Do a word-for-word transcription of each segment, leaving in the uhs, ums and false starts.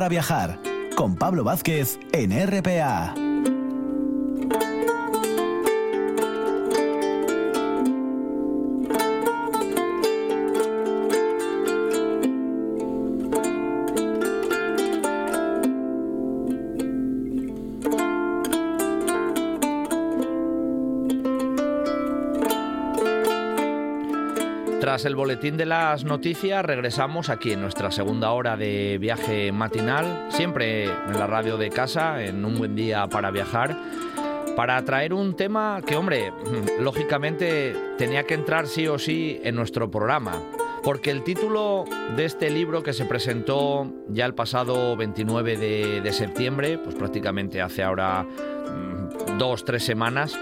para viajar, con Pablo Vázquez en R P A. Tras el boletín de las noticias, regresamos aquí en nuestra segunda hora de viaje matinal, siempre en la radio de casa, en un buen día para viajar, para traer un tema que, hombre, lógicamente tenía que entrar sí o sí en nuestro programa, porque el título de este libro que se presentó ya el pasado veintinueve de, de septiembre, pues prácticamente hace ahora mmm, dos, tres semanas,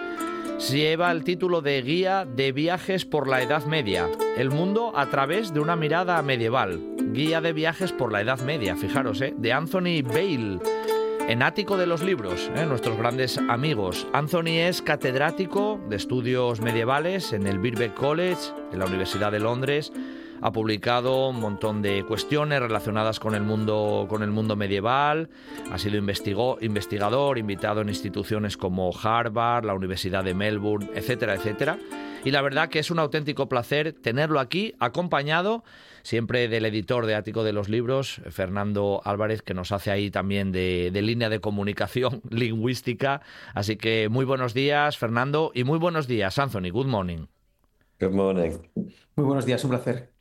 lleva el título de Guía de viajes por la Edad Media, el mundo a través de una mirada medieval. Guía de viajes por la Edad Media, fijaros, ¿eh? de Anthony Bail, en Ático de los Libros, ¿eh? nuestros grandes amigos. Anthony es catedrático de estudios medievales en el Birkbeck College, en la Universidad de Londres. Ha publicado un montón de cuestiones relacionadas con el mundo, con el mundo medieval. Ha sido investigó, investigador, invitado en instituciones como Harvard, la Universidad de Melbourne, etcétera, etcétera. Y la verdad que es un auténtico placer tenerlo aquí, acompañado siempre del editor de Ático de los Libros, Fernando Álvarez, que nos hace ahí también de, de línea de comunicación lingüística. Así que muy buenos días, Fernando, y muy buenos días, Anthony. Good morning. Good morning. Muy buenos días, un placer.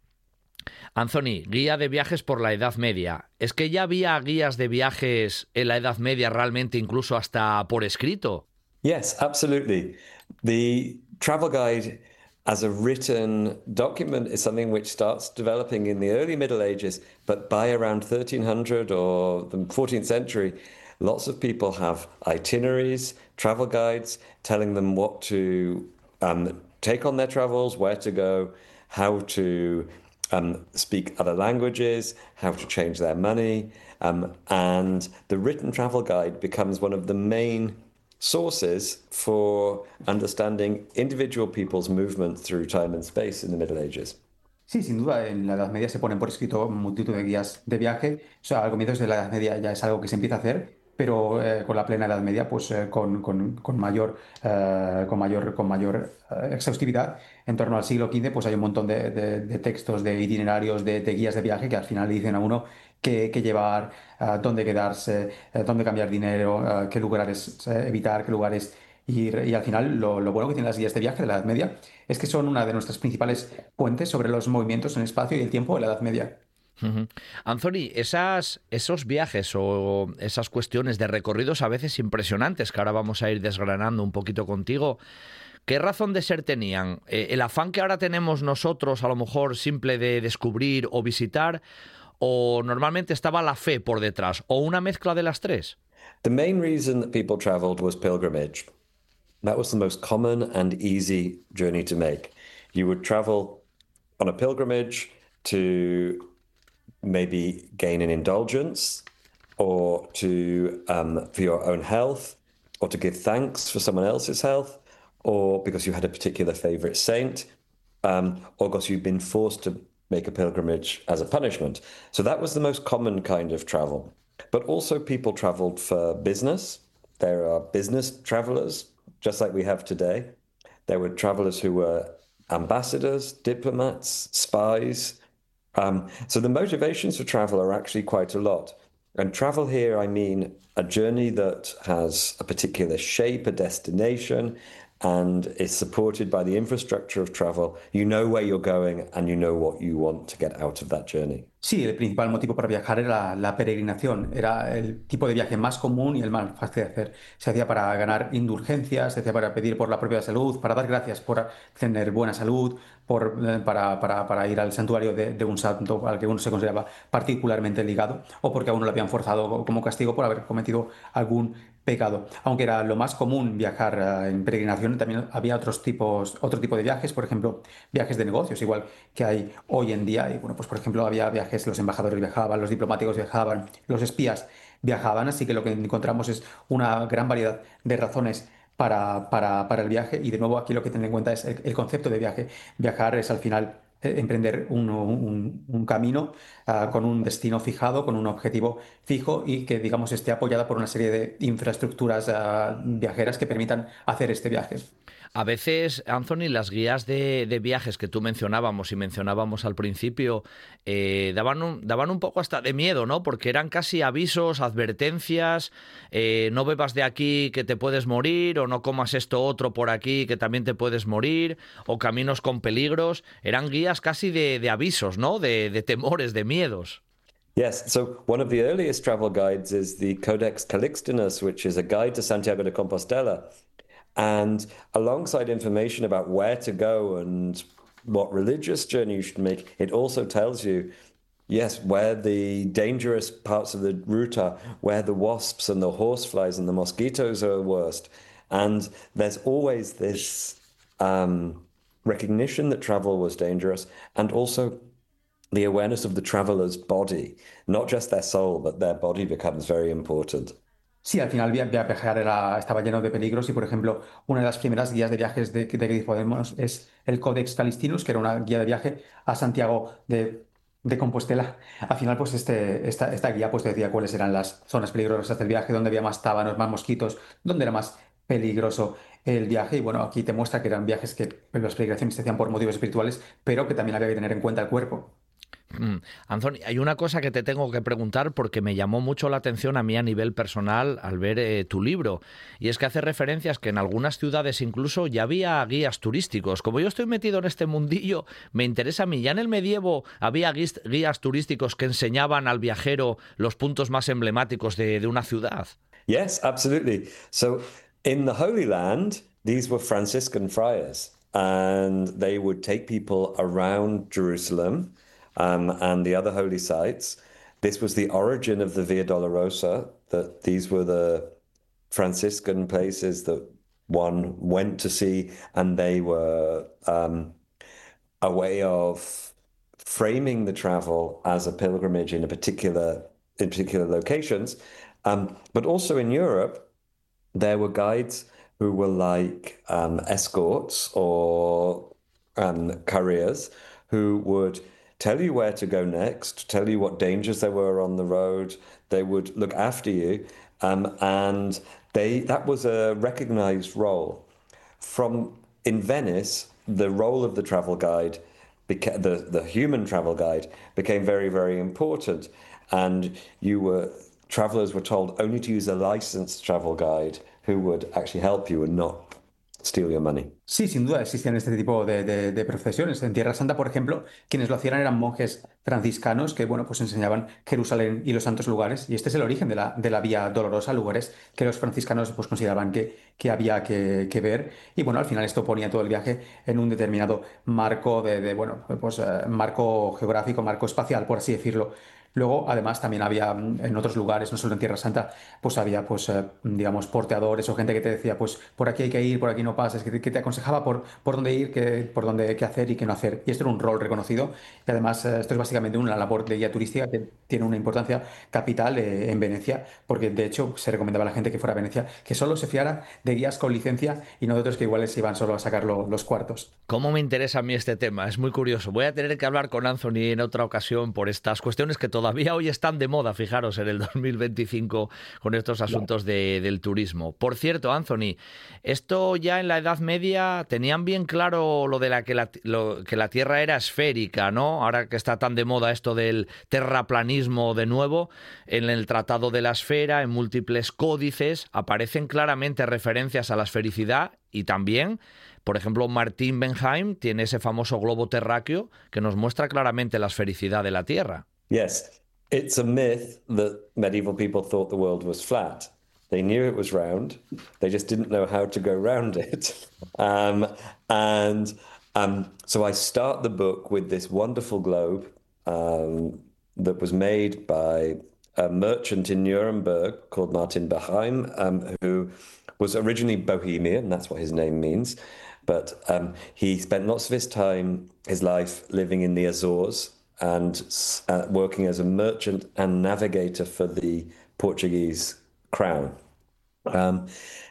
Anthony, guía de viajes por la Edad Media. ¿Es que ya había guías de viajes en la Edad Media realmente, incluso hasta por escrito? Yes, absolutely. The travel guide as a written document is something which starts developing in the early Middle Ages, but by around thirteen hundred or the fourteenth century, lots of people have itineraries, travel guides, telling them what to um, take on their travels, where to go, how to Um, speak other languages, how to change their money, um, and the written travel guide becomes one of the main sources for understanding individual people's movement through time and space in the Middle Ages. Sí, sin duda, en la Edad Media se ponen por escrito multitud de guías de viaje. O sea, al comienzo de la Edad Media ya es algo que se empieza a hacer, pero eh, con la plena Edad Media, pues eh, con, con, con mayor, eh, con mayor, con mayor eh, exhaustividad. En torno al siglo quince, pues hay un montón de, de, de textos, de itinerarios, de, de guías de viaje que al final le dicen a uno qué, qué llevar, uh, dónde quedarse, uh, dónde cambiar dinero, uh, qué lugares uh, evitar, qué lugares ir. Y al final lo, lo bueno que tienen las guías de viaje de la Edad Media es que son una de nuestras principales fuentes sobre los movimientos en el espacio y el tiempo de la Edad Media. Uh-huh. Anthony, esas, esos viajes o esas cuestiones de recorridos a veces impresionantes que ahora vamos a ir desgranando un poquito contigo, ¿qué razón de ser tenían? Eh, ¿El afán que ahora tenemos nosotros, a lo mejor simple de descubrir o visitar, o normalmente estaba la fe por detrás, o una mezcla de las tres? The main reason that people traveled was pilgrimage. That was the most common and easy journey to make. You would travel on a pilgrimage to maybe gain an indulgence, or to um, for your own health, or to give thanks for someone else's health, or because you had a particular favorite saint, um, or because you've been forced to make a pilgrimage as a punishment. So that was the most common kind of travel. But also people traveled for business. There are business travelers, just like we have today. There were travelers who were ambassadors, diplomats, spies. Um, so the motivations for travel are actually quite a lot. And travel here, I mean a journey that has a particular shape, a destination, and is supported by the infrastructure of travel. You know where you're going and you know what you want to get out of that journey. Sí, el principal motivo para viajar era la, la peregrinación. Era el tipo de viaje más común y el más fácil de hacer. Se hacía para ganar indulgencias, se hacía para pedir por la propia salud, para dar gracias por tener buena salud, por, para, para, para ir al santuario de, de un santo al que uno se consideraba particularmente ligado, o porque a uno le habían forzado como castigo por haber cometido algún pecado. Aunque era lo más común viajar uh, en peregrinación, también había otros tipos, otro tipo de viajes, por ejemplo, viajes de negocios, igual que hay hoy en día. Y bueno, pues por ejemplo, había viajes, los embajadores viajaban, los diplomáticos viajaban, los espías viajaban, así que lo que encontramos es una gran variedad de razones para, para, para el viaje. Y de nuevo aquí lo que tener en cuenta es el, el concepto de viaje. Viajar es al final eh, emprender un, un- un camino ah, con un destino fijado, con un objetivo fijo y que, digamos, esté apoyada por una serie de infraestructuras ah, viajeras que permitan hacer este viaje. A veces, Anthony, las guías de, de viajes que tú mencionábamos y mencionábamos al principio eh, daban, un, daban un poco hasta de miedo, ¿no? Porque eran casi avisos, advertencias, eh, no bebas de aquí que te puedes morir, o no comas esto otro por aquí que también te puedes morir, o caminos con peligros. Eran guías casi de, de avisos, ¿no? De, de temores, de miedos. Yes, so one of the earliest travel guides is the Codex Calixtinus, which is a guide to Santiago de Compostela. And alongside information about where to go and what religious journey you should make, it also tells you, yes, where the dangerous parts of the route are, where the wasps and the horseflies and the mosquitoes are worst. And there's always this um, recognition that travel was dangerous, and also the awareness of the traveler's body, not just their soul, but their body becomes very important. Sí, al final via- via- viajar era, estaba lleno de peligros y, por ejemplo, una de las primeras guías de viajes de, de que podemos es el Codex Calistinus, que era una guía de viaje a Santiago de, de Compostela. Al final, pues este, esta, esta guía pues, decía cuáles eran las zonas peligrosas del viaje, dónde había más tábanos, más mosquitos, dónde era más peligroso el viaje. Y bueno, aquí te muestra que eran viajes que las peregrinaciones se hacían por motivos espirituales, pero que también había que tener en cuenta el cuerpo. Mm. Anthony, hay una cosa que te tengo que preguntar porque me llamó mucho la atención a mí a nivel personal al ver eh, tu libro, y es que hace referencias que en algunas ciudades incluso ya había guías turísticos. Como yo estoy metido en este mundillo, me interesa a mí, ya en el medievo había guis- guías turísticos que enseñaban al viajero los puntos más emblemáticos de, de una ciudad. Yes, absolutely. So in the Holy Land, these were Franciscan friars, and they would take people around Jerusalem um, and the other holy sites. This was the origin of the Via Dolorosa, that these were the Franciscan places that one went to see, and they were um, a way of framing the travel as a pilgrimage in a particular in particular locations. Um, but also in Europe, there were guides who were like um, escorts or um, couriers who would tell you where to go next, tell you what dangers there were on the road. They would look after you, um, and they that was a recognized role. From in Venice, the role of the travel guide, beca- the the human travel guide, became very very important, and you were travelers were told only to use a licensed travel guide who would actually help you and not steal your money. Sí, sin duda existen este tipo de, de- de procesiones. En Tierra Santa, por ejemplo, quienes lo hacían eran monjes franciscanos que, bueno, pues enseñaban Jerusalén y los santos lugares. Y este es el origen de la, de la Vía Dolorosa, lugares que los franciscanos pues consideraban que, que había que, que ver. Y bueno, al final esto ponía todo el viaje en un determinado marco de, de, bueno, pues eh, marco geográfico, marco espacial, por así decirlo. Luego, además, también había mm, en otros lugares, no solo en Tierra Santa, pues había, pues, eh, digamos, porteadores o gente que te decía, pues, por aquí hay que ir, por aquí no pases, que te, que te aconsejaba por, por dónde ir, que, por dónde qué hacer y qué no hacer. Y esto era un rol reconocido. Y además, eh, esto es básicamente una labor de guía turística que tiene una importancia capital eh, en Venecia, porque de hecho se recomendaba a la gente que fuera a Venecia que solo se fiara de guías con licencia y no de otros que igual se iban solo a sacar lo- los cuartos. ¿Cómo me interesa a mí este tema? Es muy curioso. Voy a tener que hablar con Anthony en otra ocasión por estas cuestiones que todavía hoy están de moda, fijaros, en el dos mil veinticinco con estos asuntos de- del turismo. Por cierto, Anthony, esto ya en la Edad Media tenían bien claro lo de la que la, lo- que la Tierra era esférica, ¿no? Ahora que está tan de moda esto del terraplanismo de nuevo, en el Tratado de la Esfera, en múltiples códices, aparecen claramente referencias a la esfericidad y también... Por ejemplo, Martín Benheim tiene ese famoso globo terráqueo que nos muestra claramente la esfericidad de la Tierra. Yes, it's a myth that medieval people thought the world was flat. They knew it was round, they just didn't know how to go round it. Um, and um, so I start the book with this wonderful globe um, that was made by a merchant in Nuremberg called Martin Benheim, um, who was originally Bohemian, that's what his name means. But um, he spent lots of his time, his life, living in the Azores and uh, working as a merchant and navigator for the Portuguese crown. Um,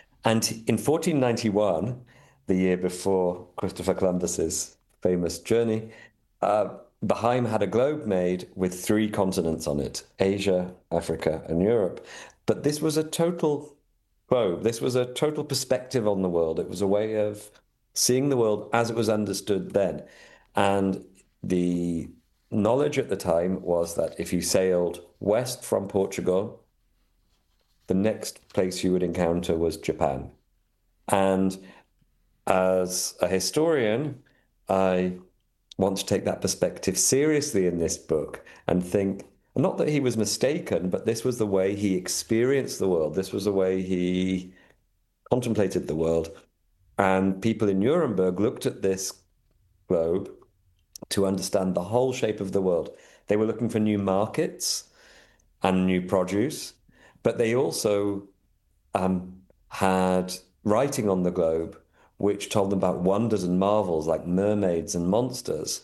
and in fourteen ninety-one, the year before Christopher Columbus's famous journey, uh, Baheim had a globe made with three continents on it: Asia, Africa, and Europe. But this was a total globe. This was a total perspective on the world. It was a way of seeing the world as it was understood then. And the knowledge at the time was that if you sailed west from Portugal, the next place you would encounter was Japan. And as a historian, I want to take that perspective seriously in this book and think, not that he was mistaken, but this was the way he experienced the world. This was the way he contemplated the world. And people in Nuremberg looked at this globe to understand the whole shape of the world. They were looking for new markets and new produce, but they also um, had writing on the globe which told them about wonders and marvels like mermaids and monsters.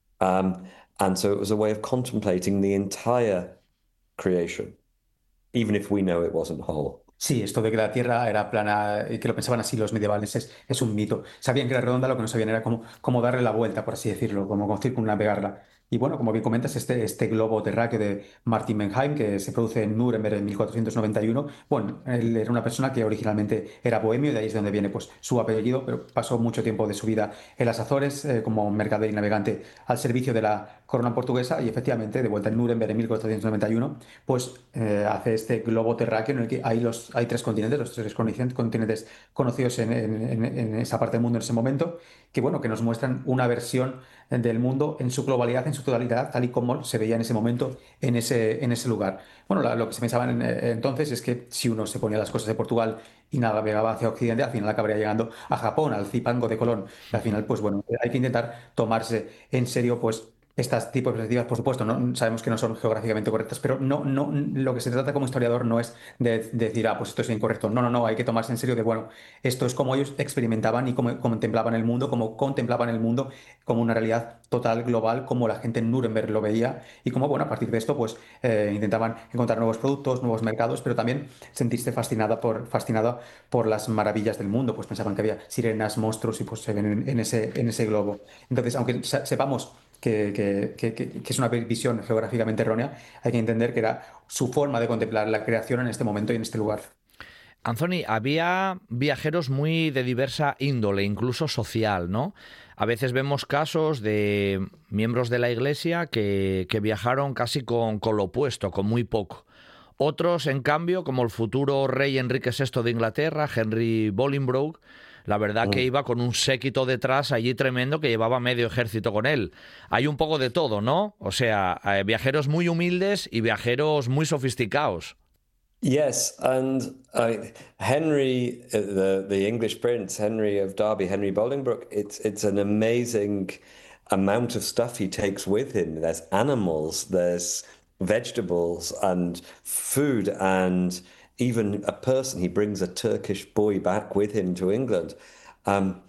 Um, and so it was a way of contemplating the entire creation, even if we know it wasn't whole. Sí, esto de que la Tierra era plana y que lo pensaban así los medievales es, es un mito. Sabían que era redonda, lo que no sabían era cómo, cómo darle la vuelta, por así decirlo, como circunnavegarla. Y bueno, como bien comentas, este, este globo terráqueo de Martin Benheim, que se produce en Nuremberg en mil cuatrocientos noventa y uno, bueno, él era una persona que originalmente era bohemio, de ahí es de donde viene pues, su apellido, pero pasó mucho tiempo de su vida en las Azores eh, como mercader y navegante al servicio de la corona portuguesa y efectivamente, de vuelta en Nuremberg en mil cuatrocientos noventa y uno, pues eh, hace este globo terráqueo en el que hay, los, hay tres continentes, los tres continentes conocidos en, en, en esa parte del mundo en ese momento, que bueno, que nos muestran una versión del mundo en su globalidad, en su totalidad, tal y como se veía en ese momento, en ese, en ese lugar. Bueno, la, lo que se pensaba en, eh, entonces es que si uno se ponía las cosas de Portugal y navegaba hacia Occidente, al final acabaría llegando a Japón, al Zipango de Colón. Y al final, pues bueno, hay que intentar tomarse en serio, pues estas tipos de perspectivas, por supuesto, no, sabemos que no son geográficamente correctas, pero no, no, lo que se trata como historiador no es de, de decir, ah, pues esto es incorrecto. No, no, no, hay que tomarse en serio de, bueno, esto es como ellos experimentaban y como contemplaban el mundo, como contemplaban el mundo como una realidad total, global, como la gente en Nuremberg lo veía y como, bueno, a partir de esto, pues eh, intentaban encontrar nuevos productos, nuevos mercados, pero también sentirse fascinada por, fascinada por las maravillas del mundo, pues pensaban que había sirenas, monstruos y pues se ven en, en ese, en ese globo. Entonces, aunque sepamos que, que, que, que, es una visión geográficamente errónea, hay que entender que era su forma de contemplar la creación en este momento y en este lugar. Anthony, había viajeros muy de diversa índole, incluso social, ¿no? A veces vemos casos de miembros de la Iglesia que, que viajaron casi con, con lo opuesto, con muy poco. Otros, en cambio, como el futuro rey Enrique sexto de Inglaterra, Henry Bolingbroke, la verdad que iba con un séquito detrás allí tremendo que llevaba medio ejército con él. Hay un poco de todo, ¿no? O sea, eh, viajeros muy humildes y viajeros muy sofisticados. Yes, and uh, Henry, uh, the the English prince, Henry of Derby, Henry Bolingbroke, it's it's an amazing amount of stuff he takes with him. There's animals, there's vegetables and food and even a person. He brings a Turkish boy back with him to England. Um,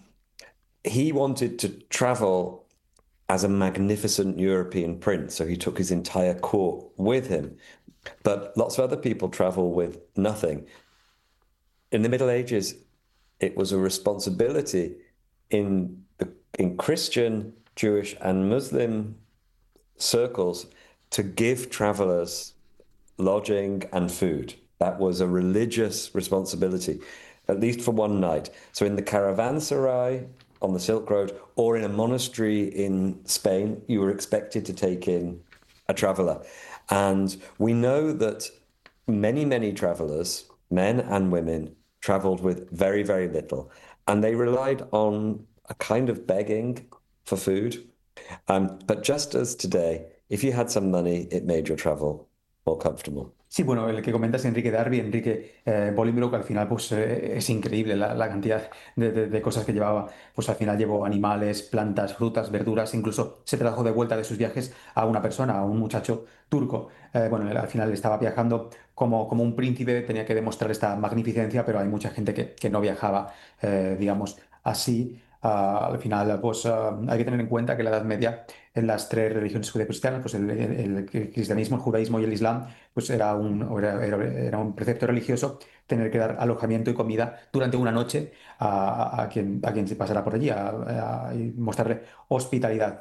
he wanted to travel as a magnificent European prince, so he took his entire court with him. But lots of other people travel with nothing. In the Middle Ages, it was a responsibility in the, in Christian, Jewish, and Muslim circles to give travelers lodging and food. That was a religious responsibility, at least for one night. So in the caravanserai on the Silk Road or in a monastery in Spain, you were expected to take in a traveler. And we know that many, many travelers, men and women, traveled with very, very little. And they relied on a kind of begging for food. Um, but just as today, if you had some money, it made your travel more comfortable. Sí, bueno, el que comentas Enrique Darby, Enrique eh, Bolingbroke, al final pues eh, es increíble la, la cantidad de, de, de cosas que llevaba. Pues al final llevó animales, plantas, frutas, verduras, incluso se trajo de vuelta de sus viajes a una persona, a un muchacho turco. Eh, bueno, él al final estaba viajando como, como un príncipe, tenía que demostrar esta magnificencia, pero hay mucha gente que, que no viajaba, eh, digamos, así. Uh, al final, pues uh, hay que tener en cuenta que en la Edad Media, en las tres religiones judeocristianas, pues el, el, el cristianismo, el judaísmo y el islam, pues era un, era, era, era un precepto religioso tener que dar alojamiento y comida durante una noche a, a, a quien, a quien se pasara por allí, a, a, y mostrarle hospitalidad.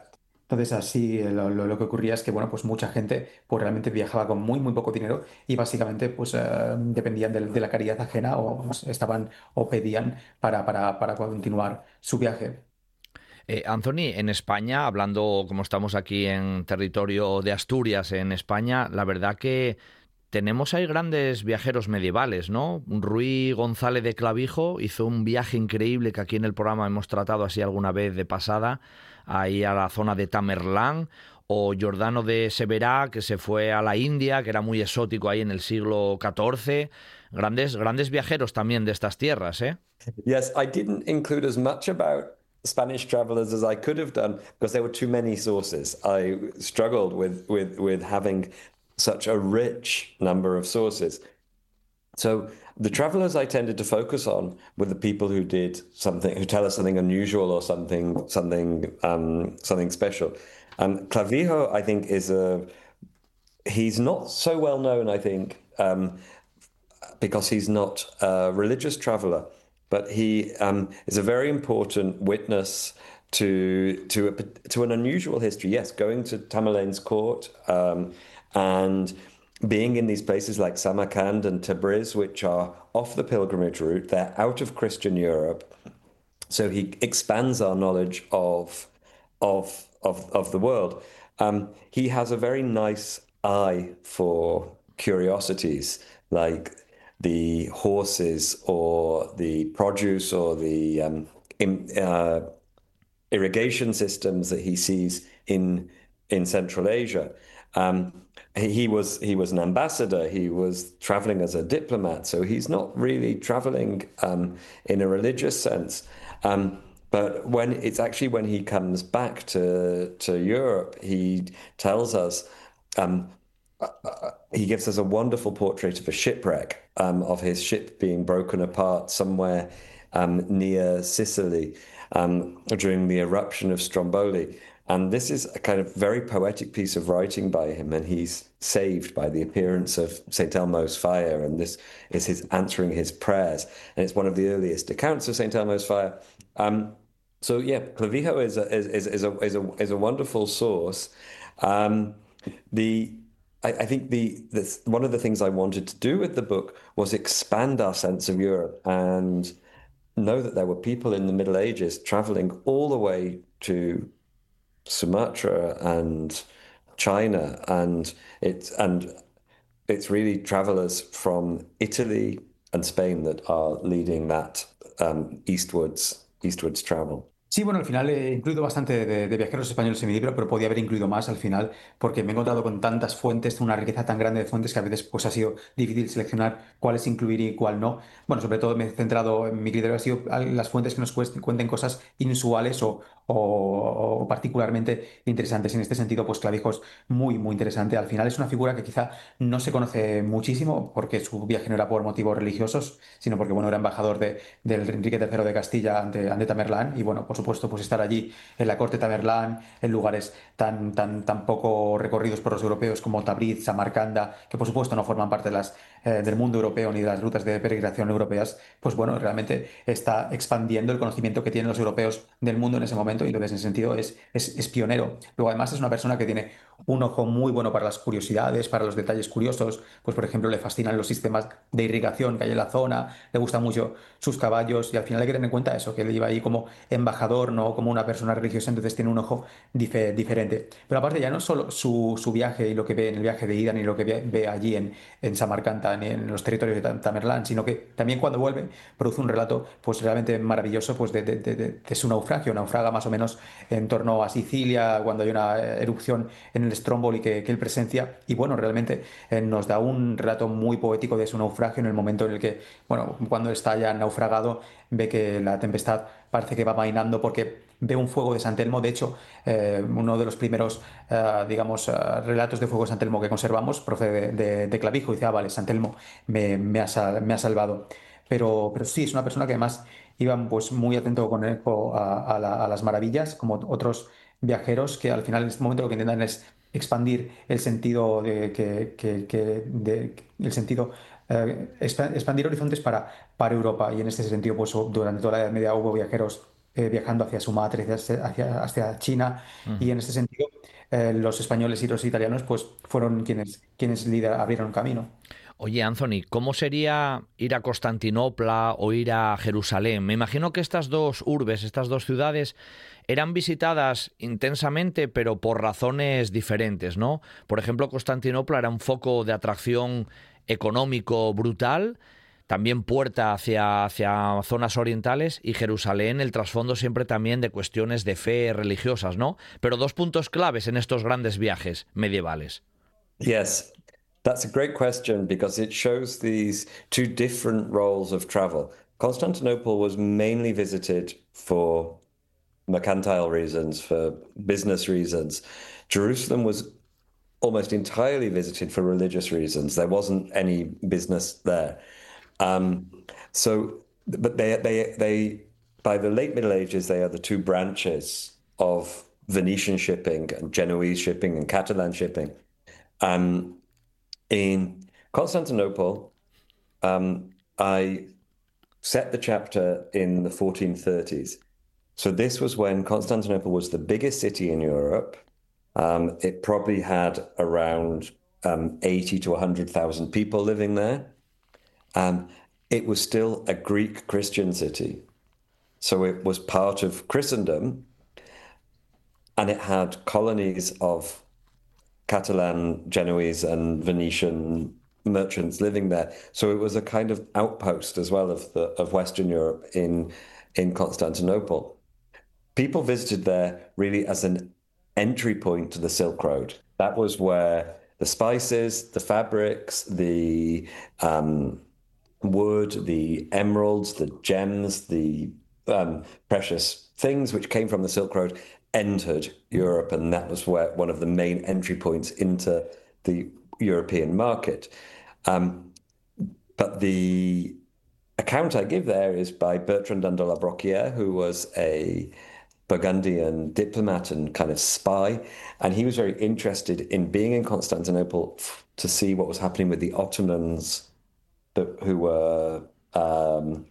Entonces así eh, lo, lo- lo que ocurría es que bueno, pues mucha gente pues realmente viajaba con muy muy poco dinero y básicamente pues eh, dependían del- de, la caridad ajena o pues, estaban o pedían para, para, para continuar su viaje. Eh, Anthony, en España, hablando como estamos aquí en territorio de Asturias, en España, la verdad que tenemos ahí grandes viajeros medievales, ¿no? Ruy González de Clavijo hizo un viaje increíble que aquí en el programa hemos tratado así alguna vez de pasada, ahí a la zona de Tamerlán, o Giordano de Severá, que se fue a la India, que era muy exótico ahí en el siglo catorce. Grandes, grandes viajeros también de estas tierras, ¿eh? Yes, I didn't include as much about Spanish travelers as I could have done because there were too many sources. I struggled with with with having such a rich number of sources. So the travelers I tended to focus on were the people who did something, who tell us something unusual or something something um, something special. And Clavijo, I think, is a he's not so well known, I think, um, because he's not a religious traveler, but he um, is a very important witness to to a, to an unusual history. Yes, going to Tamerlane's court um, and being in these places like Samarkand and Tabriz, which are off the pilgrimage route, they're out of Christian Europe. So he expands our knowledge of of of of the world. Um, he has a very nice eye for curiosities, like the horses or the produce or the um, in, uh, irrigation systems that he sees in in Central Asia. Um, he was he was an ambassador. He was traveling as a diplomat, so he's not really traveling um, in a religious sense. Um, but when it's actually when he comes back to to Europe, he tells us. Um, he gives us a wonderful portrait of a shipwreck, um, of his ship being broken apart somewhere um, near Sicily um, during the eruption of Stromboli. And this is a kind of very poetic piece of writing by him, and he's saved by the appearance of Saint Elmo's fire, and this is his answering his prayers. And it's one of the earliest accounts of Saint Elmo's fire. Um, so yeah, Clavijo is a, is, is, is a, is a, is a wonderful source. Um, the I, I think the, the one of the things I wanted to do with the book was expand our sense of Europe and know that there were people in the Middle Ages traveling all the way to Sumatra and China, and it's and it's really travelers from Italy and Spain that are leading that um, eastwards eastwards travel. Sí, bueno, al final he incluido bastante de, de viajeros españoles en mi libro, pero podía haber incluido más al final, porque me he encontrado con tantas fuentes, una riqueza tan grande de fuentes que a veces pues, ha sido difícil seleccionar cuáles incluir y cuál no. Bueno, sobre todo me he centrado en mi criterio, ha sido las fuentes que nos cuest- cuenten cosas inusuales o, o- o particularmente interesantes. En este sentido, pues Clavijo es muy, muy interesante. Al final es una figura que quizá no se conoce muchísimo, porque su viaje no era por motivos religiosos, sino porque, bueno, era embajador de, del Enrique tercero de Castilla ante, ante Tamerlán y, bueno, por supuesto, pues estar allí en la corte de Tamerlán, en lugares tan, tan, tan poco recorridos por los europeos como Tabriz, Samarcanda, que por supuesto no forman parte de las, eh, del mundo europeo ni de las rutas de peregrinación europeas, pues bueno, realmente está expandiendo el conocimiento que tienen los europeos del mundo en ese momento y entonces en ese sentido es, es, es pionero. Luego además es una persona que tiene un ojo muy bueno para las curiosidades, para los detalles curiosos, pues por ejemplo le fascinan los sistemas de irrigación que hay en la zona, le gustan mucho sus caballos y al final hay que tener en cuenta eso, que él iba ahí como embajador, no como una persona religiosa, entonces tiene un ojo dife- diferente. Pero aparte ya no solo su, su viaje y lo que ve en el viaje de ida, ni lo que ve, ve allí en, en Samarcanda, ni en los territorios de Tam- Tamerlán, sino que también cuando vuelve produce un relato pues realmente maravilloso pues de, de- de- de- de su naufragio, naufraga más o menos en torno a Sicilia, cuando hay una eh, erupción en el Stromboli que, que él presencia, y bueno, realmente eh, nos da un relato muy poético de su naufragio en el momento en el que, bueno, cuando está ya naufragado, ve que la tempestad parece que va mainando porque ve un fuego de San Telmo. De hecho, eh, uno de los primeros, eh, digamos, eh, relatos de fuego de San Telmo que conservamos procede de, de, de Clavijo. Y dice, ah, vale, San Telmo me, me ha, sal- me ha salvado. Pero, pero sí, es una persona que además iba pues, muy atento con él a, a la- a las maravillas, como otros viajeros que al final en este momento lo que intentan es expandir el sentido de que, que- que- de- el sentido eh, expa- expandir horizontes para, para Europa y en este sentido pues durante toda la Edad Media hubo viajeros eh, viajando hacia Sumatra, hacia, hacia, hacia China, y en ese sentido eh, los españoles y los italianos pues fueron quienes, quienes lider- abrieron camino. Oye, Anthony, ¿cómo sería ir a Constantinopla o ir a Jerusalén? Me imagino que estas dos urbes, estas dos ciudades, eran visitadas intensamente, pero por razones diferentes, ¿no? Por ejemplo, Constantinopla era un foco de atracción económico brutal, también puerta hacia, hacia zonas orientales, y Jerusalén, el trasfondo siempre también de cuestiones de fe religiosas, ¿no? Pero dos puntos claves en estos grandes viajes medievales. Yes, that's a great question because it shows these two different roles of travel. Constantinople was mainly visited for mercantile reasons, for business reasons. Jerusalem was almost entirely visited for religious reasons. There wasn't any business there. Um, so, but they, they, they, by the late Middle Ages, they are the two branches of Venetian shipping and Genoese shipping and Catalan shipping. Um, in Constantinople, um, I set the chapter in the fourteen thirties. So this was when Constantinople was the biggest city in Europe. Um, it probably had around um, eighty to one hundred thousand people living there. Um, it was still a Greek Christian city. So it was part of Christendom, and it had colonies of Catalan, Genoese, and Venetian merchants living there. So it was a kind of outpost as well of the of Western Europe in in Constantinople. People visited there really as an entry point to the Silk Road. That was where the spices, the fabrics, the um, wood, the emeralds, the gems, the um, precious things which came from the Silk Road entered Europe, and that was where one of the main entry points into the European market. Um, but the account I give there is by Bertrand de la Brocquière, who was a Burgundian diplomat and kind of spy, and he was very interested in being in Constantinople to see what was happening with the Ottomans that, who were um,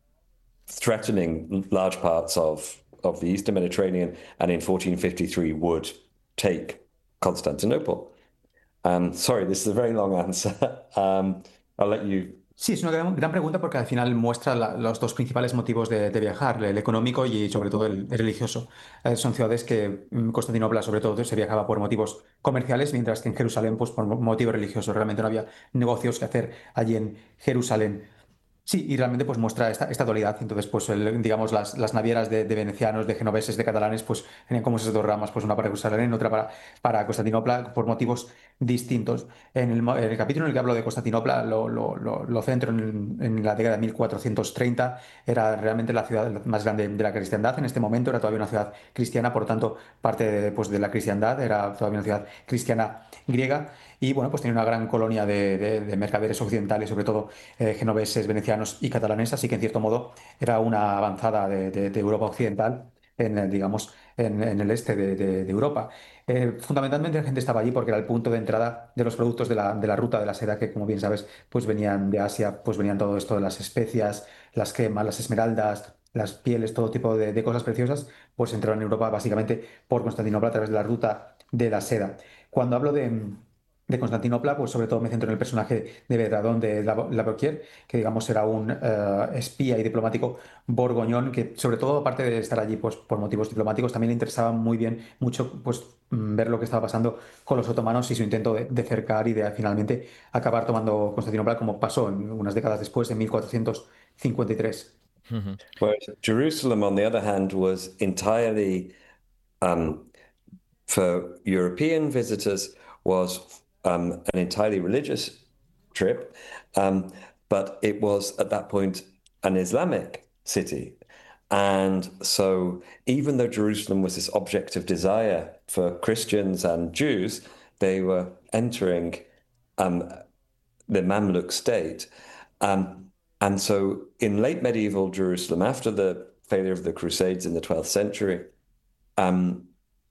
threatening large parts of of the Eastern Mediterranean, and in fourteen fifty-three would take Constantinople. Um, sorry, this is a very long answer. um, I'll let you. Sí, es una gran, gran pregunta porque al final muestra la- los dos principales motivos de, de viajar, el económico y sobre todo el, el religioso. Eh, son ciudades que mm, Constantinopla sobre todo se viajaba por motivos comerciales, mientras que en Jerusalén pues por mo- motivos religiosos. Realmente no había negocios que hacer allí en Jerusalén. Sí, y realmente pues muestra esta, esta dualidad. Entonces, pues el- digamos, las, las navieras de, de venecianos, de genoveses, de catalanes, pues tenían como esas dos ramas, pues una para Jerusalén y otra para, para Constantinopla, por motivos distintos. En el, mo- en el capítulo en el que hablo de Constantinopla, lo, lo, lo- lo centro en, en la década de mil cuatrocientos treinta. Era realmente la ciudad más grande de la cristiandad. En este momento era todavía una ciudad cristiana, por lo tanto, parte de, pues, de la cristiandad, era todavía una ciudad cristiana griega. Y bueno, pues tenía una gran colonia de, de- de mercaderes occidentales, sobre todo eh, genoveses, venecianos y catalanes, así que en cierto modo era una avanzada de, de- de Europa occidental en, el, digamos, en, en el este de, de- de Europa. Eh, fundamentalmente la gente estaba allí porque era el punto de entrada de los productos de la, de la ruta de la seda, que como bien sabes, pues venían de Asia, pues venían todo esto de las especias, las gemas, las esmeraldas, las pieles, todo tipo de, de cosas preciosas, pues entraron en Europa básicamente por Constantinopla a través de la ruta de la seda. Cuando hablo de de Constantinopla, pues sobre todo me centro en el personaje de Bedradón de La- Lavoisier, que digamos era un eh, espía y diplomático borgoñón, que sobre todo aparte de estar allí pues, por motivos diplomáticos, también le interesaba muy bien mucho pues, mm, ver lo que estaba pasando con los otomanos y su intento de, de cercar y de finalmente acabar tomando Constantinopla, como pasó en unas décadas después, en mil cuatrocientos cincuenta y tres. Whereas Jerusalem, on the other hand, was entirely um, for European visitors was um, an entirely religious trip, um, but it was at that point an Islamic city. And so, even though Jerusalem was this object of desire for Christians and Jews, they were entering um, the Mamluk state. Um, and so, in late medieval Jerusalem, after the failure of the Crusades in the twelfth century, um,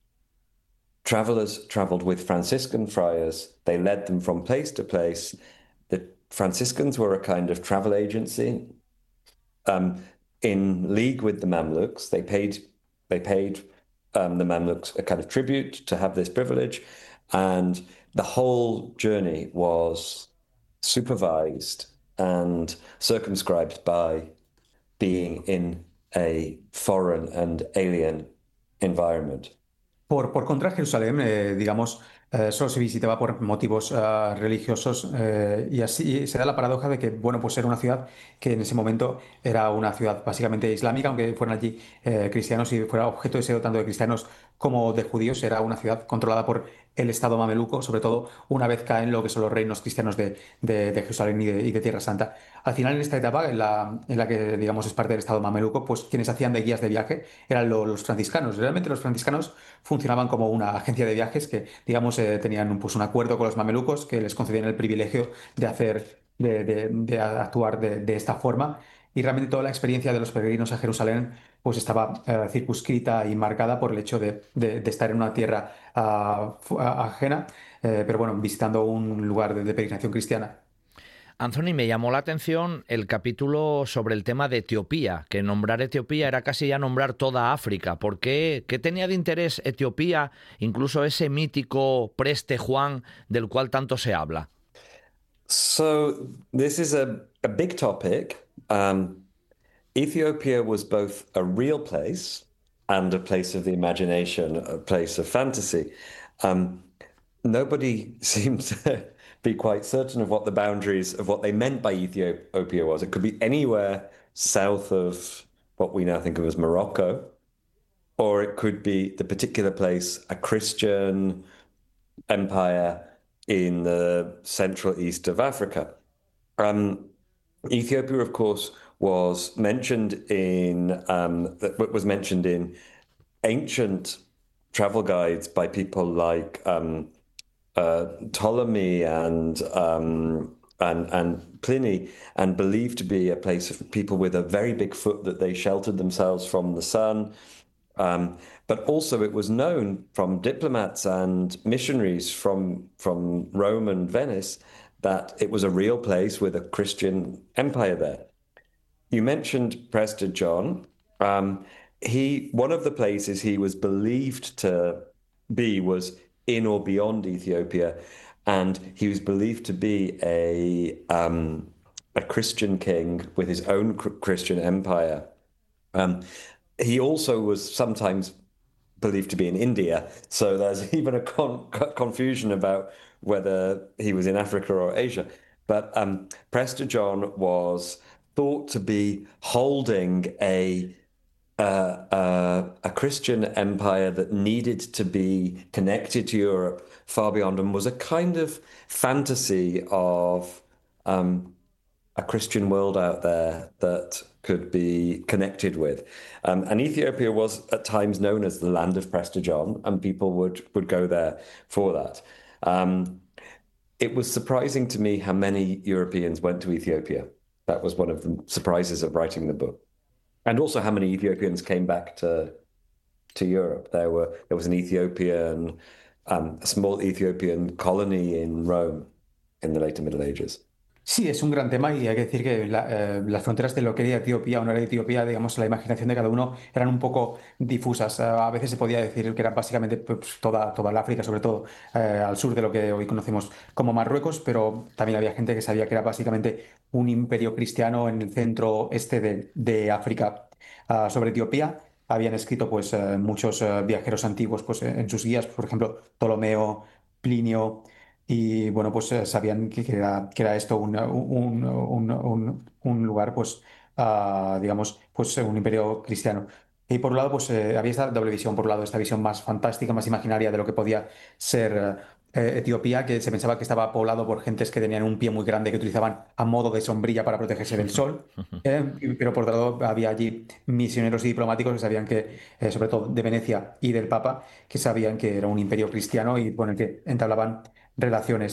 travelers traveled with Franciscan friars. They led them from place to place. The Franciscans were a kind of travel agency. Um, in league with the Mamluks. They paid they paid um, the Mamluks a kind of tribute to have this privilege, and the whole journey was supervised and circumscribed by being in a foreign and alien environment. Por, por contra, Jerusalén, eh, digamos, eh, solo se visitaba por motivos eh, religiosos eh, y así se da la paradoja de que, bueno, pues era una ciudad que en ese momento era una ciudad básicamente islámica, aunque fueran allí eh, cristianos y fuera objeto de deseo tanto de cristianos como de judíos, era una ciudad controlada por el Estado mameluco, sobre todo una vez caen lo que son los reinos cristianos de, de- de Jerusalén y de, y de Tierra Santa. Al final, en esta etapa, en la, en la que, digamos, es parte del Estado mameluco, pues quienes hacían de guías de viaje eran lo- los franciscanos. Realmente los franciscanos funcionaban como una agencia de viajes que, digamos, eh, tenían pues, un acuerdo con los mamelucos que les concedían el privilegio de hacer, de, de- de actuar de, de esta forma. Y realmente toda la experiencia de los peregrinos a Jerusalén pues estaba eh, circunscrita y marcada por el hecho de, de- de estar en una tierra ah, fu- ah, ajena, eh, pero bueno, visitando un lugar de, de peregrinación cristiana. Anthony, me llamó la atención el capítulo sobre el tema de Etiopía, que nombrar Etiopía era casi ya nombrar toda África. ¿Por qué? ¿Qué tenía de interés Etiopía, incluso ese mítico Preste Juan del cual tanto se habla? So this is a, a big topic. Um, Ethiopia was both a real place and a place of the imagination, a place of fantasy. Um, Nobody seemed to be quite certain of what the boundaries of what they meant by Ethiopia was. It could be anywhere south of what we now think of as Morocco, or it could be the particular place, a Christian empire in the central east of Africa. Um, Ethiopia, of course, was mentioned in um, was mentioned in ancient travel guides by people like um, uh, Ptolemy and um, and and Pliny, and believed to be a place of people with a very big foot that they sheltered themselves from the sun. Um, but also, it was known from diplomats and missionaries from from Rome and Venice that it was a real place with a Christian empire there. You mentioned Prester John. Um, he one of the places he was believed to be was in or beyond Ethiopia, and he was believed to be a um, a Christian king with his own Christian empire. Um, he also was sometimes believed to be in India, so there's even a con confusion about whether he was in Africa or Asia. But um, Prester John was thought to be holding a uh, uh, a Christian empire that needed to be connected to Europe far beyond, and was a kind of fantasy of um, a Christian world out there that could be connected with. Um, and Ethiopia was at times known as the land of Prester John, and people would, would go there for that. Um, it was surprising to me how many Europeans went to Ethiopia. That was one of the surprises of writing the book. And also how many Ethiopians came back to to Europe. There were there was an Ethiopian, um, a small Ethiopian colony in Rome in the later Middle Ages. Sí, es un gran tema y hay que decir que la- eh, las fronteras de lo que era Etiopía o no era Etiopía, digamos, la imaginación de cada uno eran un poco difusas. Eh, a veces se podía decir que era básicamente pues, toda, toda la África, sobre todo eh, al sur de lo que hoy conocemos como Marruecos, pero también había gente que sabía que era básicamente un imperio cristiano en el centro este de, de África. Ah, sobre Etiopía habían escrito pues, eh, muchos eh, viajeros antiguos pues, en sus guías, por ejemplo, Ptolomeo, Plinio. Y bueno, pues eh, sabían que, que era, que era esto un, un- un- un- un lugar, pues, ah, digamos, pues eh, un imperio cristiano. Y por un lado, pues eh, había esta doble visión. Por un lado, esta visión más fantástica, más imaginaria de lo que podía ser eh, Etiopía, que se pensaba que estaba poblado por gentes que tenían un pie muy grande, que utilizaban a modo de sombrilla para protegerse del sol. Eh, y- pero por otro lado, había allí misioneros y diplomáticos que sabían que, eh, sobre todo de Venecia y del Papa, que sabían que era un imperio cristiano y con el que entablaban relaciones.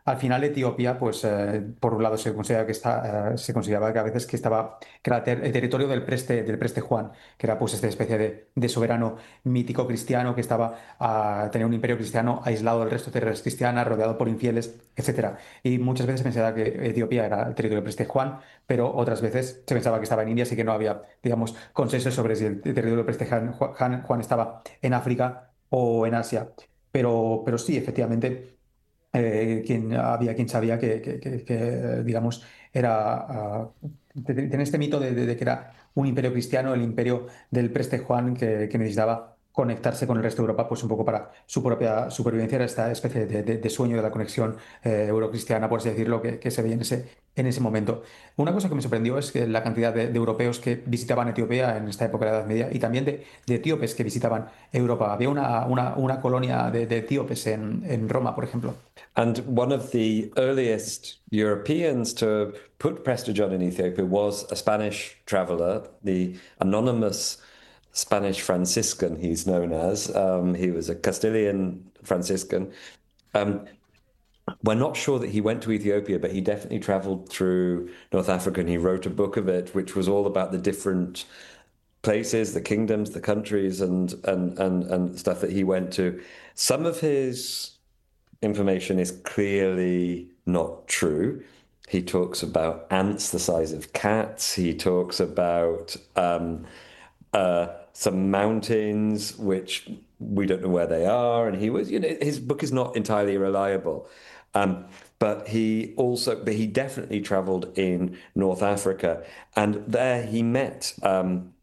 Al final Etiopía, pues eh, por un lado se considera que está, eh, se consideraba que a veces que estaba que era ter- el territorio del preste del preste Juan, que era pues esta especie de, de soberano mítico cristiano que estaba a tener un imperio cristiano aislado del resto de tierras cristianas, rodeado por infieles, etcétera. Y muchas veces se pensaba que Etiopía era el territorio del preste Juan, pero otras veces se pensaba que estaba en India, así que no había, digamos, consenso sobre si el territorio del preste Juan, Juan- Juan estaba en África o en Asia. Pero, pero sí, efectivamente eh, quien, había quien sabía que, que- que- que, digamos, era, ah, te- te- tenía este mito de, de- de que era un imperio cristiano, el imperio del preste Juan, que, que necesitaba conectarse con el resto de Europa, pues un poco para su propia supervivencia, era esta especie de, de- de sueño de la conexión eh, eurocristiana, por así decirlo, que, que se veía en ese, en ese momento. Una cosa que me sorprendió es que la cantidad de, de europeos que visitaban Etiopía en esta época de la Edad Media y también de, de etíopes que visitaban Europa. Había una, una, una colonia de, de etíopes en, en Roma, por ejemplo. And one of the earliest Europeans to put Prestigion in Ethiopia was a Spanish traveler, the anonymous Spanish Franciscan, he's known as. Um, he was a Castilian Franciscan. Um, we're not sure that he went to Ethiopia, but he definitely traveled through North Africa and he wrote a book of it, which was all about the different places, the kingdoms, the countries, and and and, and stuff that he went to. Some of his information is clearly not true. He talks about ants the size of cats. He talks about um, uh, some mountains, which we don't know where they are. And he was, you know, his book is not entirely reliable. Um, but he also, but he definitely traveled in North Africa. And there he met um,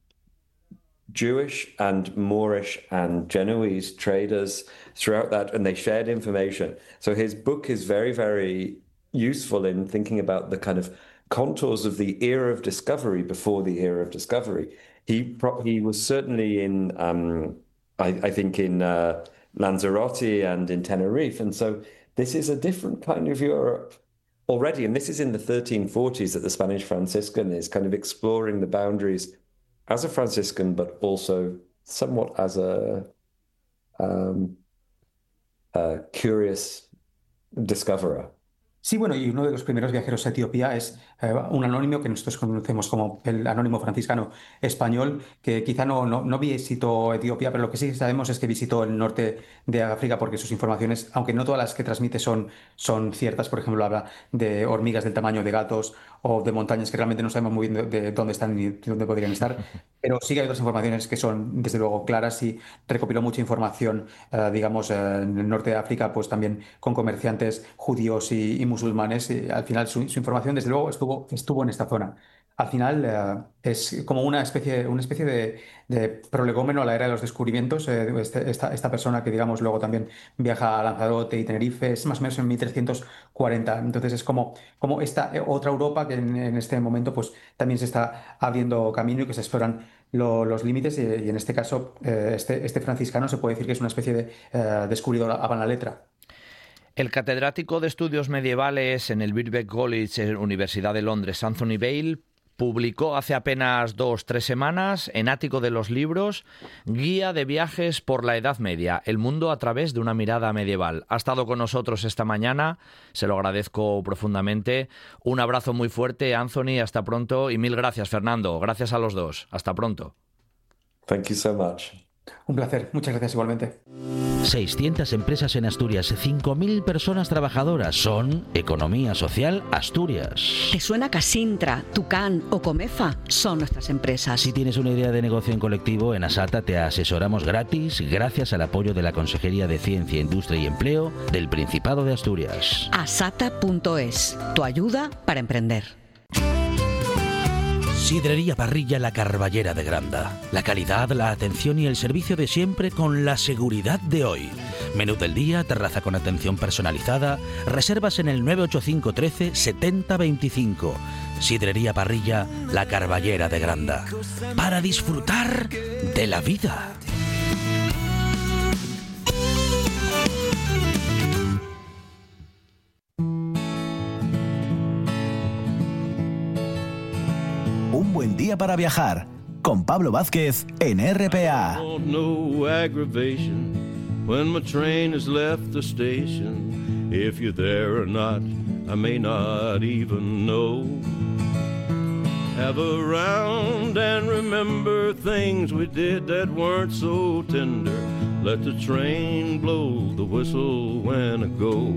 Jewish and Moorish and Genoese traders throughout that, and they shared information. So his book is very, very useful in thinking about the kind of contours of the era of discovery before the era of discovery. He pro- he was certainly in, um, I, I think, in uh, Lanzarote and in Tenerife, and so this is a different kind of Europe already. And this is in the thirteen forties that the Spanish Franciscan is kind of exploring the boundaries as a Franciscan, but also somewhat as a, um, a curious discoverer. Sí, bueno, y uno de los primeros viajeros a Etiopía es eh, un anónimo que nosotros conocemos como el anónimo franciscano español, que quizá no, no, no visitó Etiopía, pero lo que sí sabemos es que visitó el norte de África porque sus informaciones, aunque no todas las que transmite son, son ciertas, por ejemplo, habla de hormigas del tamaño de gatos o de montañas que realmente no sabemos muy bien de, de dónde están ni dónde podrían estar, pero sí que hay otras informaciones que son, desde luego, claras y recopiló mucha información, eh, digamos, eh, en el norte de África, pues también con comerciantes judíos y, y musulmanes. Y al final su, su información, desde luego, estuvo, estuvo en esta zona. Al final eh, es como una especie, una especie de, de prolegómeno a la era de los descubrimientos. Eh, este- esta, esta persona que, digamos, luego también viaja a Lanzarote y Tenerife, es más o menos en mil trescientos cuarenta. Entonces es como, como esta eh, otra Europa que en, en este momento pues también se está abriendo camino y que se exploran lo- los límites. Y, y en este caso, eh, este, este franciscano se puede decir que es una especie de eh, descubridor a, a la letra. El catedrático de estudios medievales en el Birkbeck College, en la Universidad de Londres, Anthony Bale, publicó hace apenas dos, tres semanas en Ático de los Libros Guía de viajes por la Edad Media, el mundo a través de una mirada medieval. Ha estado con nosotros esta mañana, se lo agradezco profundamente. Un abrazo muy fuerte, Anthony, hasta pronto y mil gracias, Fernando. Gracias a los dos. Hasta pronto. Thank you so much. Un placer. Muchas gracias igualmente. seiscientas empresas en Asturias, cinco mil personas trabajadoras. Son Economía Social Asturias. ¿Te suena Casintra, Tucán o Comefa? Son nuestras empresas. Si tienes una idea de negocio en colectivo, en Asata te asesoramos gratis gracias al apoyo de la Consejería de Ciencia, Industria y Empleo del Principado de Asturias. asata punto es, tu ayuda para emprender. Sidrería Parrilla La Carballera de Granda. La calidad, la atención y el servicio de siempre con la seguridad de hoy. Menú del día, terraza con atención personalizada. Reservas en el nueve ocho cinco trece setenta veinticinco. Sidrería Parrilla La Carballera de Granda. Para disfrutar de la vida. Un buen día para viajar con Pablo Vázquez en R P A. No aggravation when my train has left the station If you're there or not, I may not even know. Have around and remember things we did that weren't so tender. Let the train blow the whistle when I go.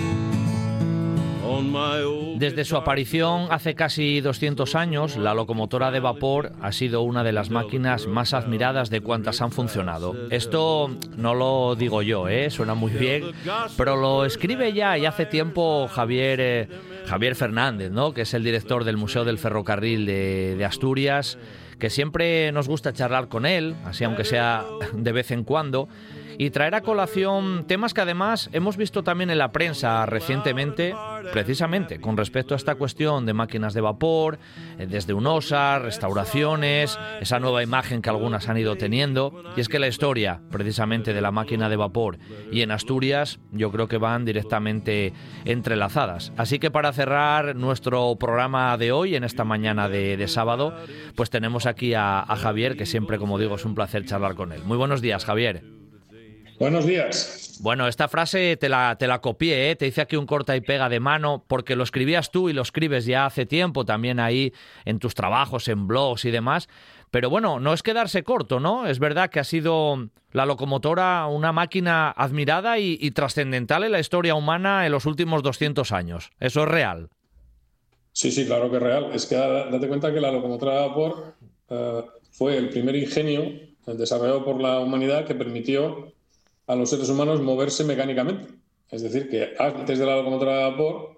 Desde su aparición hace casi doscientos años, la locomotora de vapor ha sido una de las máquinas más admiradas de cuantas han funcionado. Esto no lo digo yo, ¿eh? Suena muy bien, pero lo escribe ya y hace tiempo Javier, eh, Javier Fernández, ¿no? Que es el director del Museo del Ferrocarril de, de Asturias, que siempre nos gusta charlar con él, así aunque sea de vez en cuando, y traer a colación temas que además hemos visto también en la prensa recientemente, precisamente con respecto a esta cuestión de máquinas de vapor, desde UNOSA, restauraciones, esa nueva imagen que algunas han ido teniendo. Y es que la historia precisamente de la máquina de vapor y en Asturias yo creo que van directamente entrelazadas. Así que para cerrar nuestro programa de hoy, en esta mañana de, de sábado, pues tenemos aquí a, a Javier, que siempre, como digo, es un placer charlar con él. Muy buenos días, Javier. Buenos días. Bueno, esta frase te la, te la copié, ¿eh? Te hice aquí un corta y pega de mano, porque lo escribías tú y lo escribes ya hace tiempo también ahí en tus trabajos, en blogs y demás. Pero bueno, no es quedarse corto, ¿no? Es verdad que ha sido la locomotora una máquina admirada y, y trascendental en la historia humana en los últimos doscientos años. ¿Eso es real? Sí, sí, claro que es real. Es que date cuenta que la locomotora de vapor uh, fue el primer ingenio desarrollado por la humanidad que permitió a los seres humanos moverse mecánicamente. Es decir, que antes de la locomotora de vapor,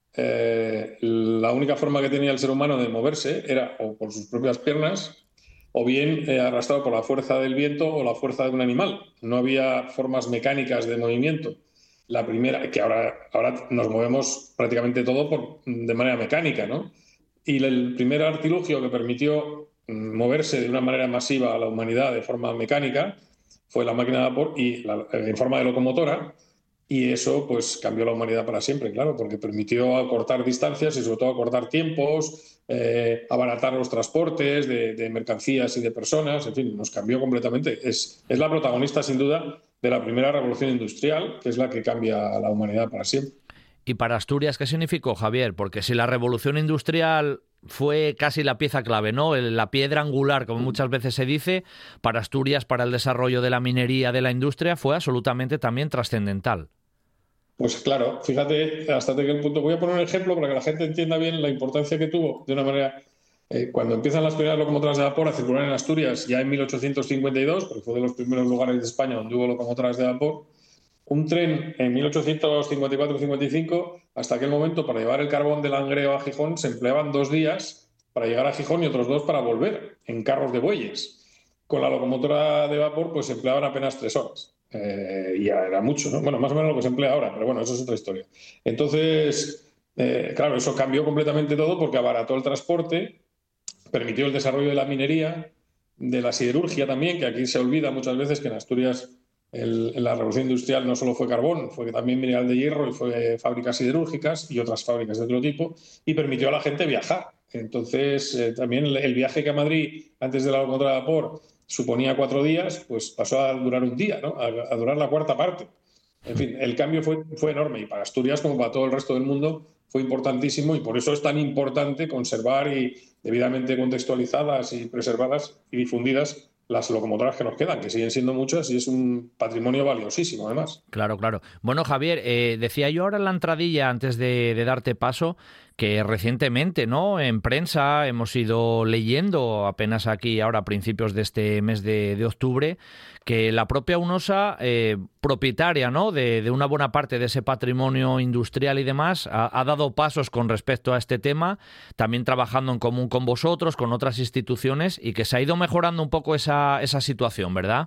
eh, la única forma que tenía el ser humano de moverse era o por sus propias piernas o bien eh, arrastrado por la fuerza del viento o la fuerza de un animal. No había formas mecánicas de movimiento. La primera, que ahora, ahora nos movemos prácticamente todo por, de manera mecánica, ¿no? Y el primer artilugio que permitió moverse de una manera masiva a la humanidad de forma mecánica fue la máquina de vapor y la, en forma de locomotora, y eso pues cambió la humanidad para siempre, claro, porque permitió acortar distancias y sobre todo acortar tiempos, eh, abaratar los transportes de, de mercancías y de personas, en fin, nos cambió completamente. Es, es la protagonista sin duda de la primera revolución industrial, que es la que cambia a la humanidad para siempre. ¿Y para Asturias qué significó, Javier? Porque si la revolución industrial fue casi la pieza clave, ¿no? La piedra angular, como muchas veces se dice, para Asturias, para el desarrollo de la minería, de la industria, fue absolutamente también trascendental. Pues claro, fíjate hasta qué punto. Voy a poner un ejemplo para que la gente entienda bien la importancia que tuvo de una manera. Eh, cuando empiezan las primeras locomotoras de vapor a circular en Asturias, ya en mil ochocientos cincuenta y dos, porque fue de los primeros lugares de España donde hubo locomotoras de vapor, un tren en mil ochocientos cincuenta y cuatro cincuenta y cinco, hasta aquel momento, para llevar el carbón de Langreo a Gijón, se empleaban dos días para llegar a Gijón y otros dos para volver, en carros de bueyes. Con la locomotora de vapor, pues se empleaban apenas tres horas. Eh, y ya era mucho, ¿no? Bueno, más o menos lo que se emplea ahora, pero bueno, eso es otra historia. Entonces, eh, claro, eso cambió completamente todo porque abarató el transporte, permitió el desarrollo de la minería, de la siderurgia también, que aquí se olvida muchas veces que en Asturias El, en la revolución industrial no solo fue carbón, fue también mineral de hierro y fue fábricas siderúrgicas y otras fábricas de otro tipo, y permitió a la gente viajar. Entonces, eh, también el, el viaje que a Madrid, antes de la locomotora de vapor, suponía cuatro días, pues pasó a durar un día, ¿no? a, a durar la cuarta parte. En fin, el cambio fue, fue enorme y para Asturias, como para todo el resto del mundo, fue importantísimo, y por eso es tan importante conservar y debidamente contextualizadas y preservadas y difundidas las locomotoras que nos quedan, que siguen siendo muchas, y es un patrimonio valiosísimo, además. Claro, claro. Bueno, Javier, eh, decía yo ahora en la entradilla, antes de, de darte paso, que recientemente, ¿no?, en prensa hemos ido leyendo, apenas aquí ahora a principios de este mes de, de octubre, que la propia UNOSA, eh, propietaria, ¿no?, de, de una buena parte de ese patrimonio industrial y demás, ha, ha dado pasos con respecto a este tema, también trabajando en común con vosotros, con otras instituciones, y que se ha ido mejorando un poco esa, esa situación, ¿verdad?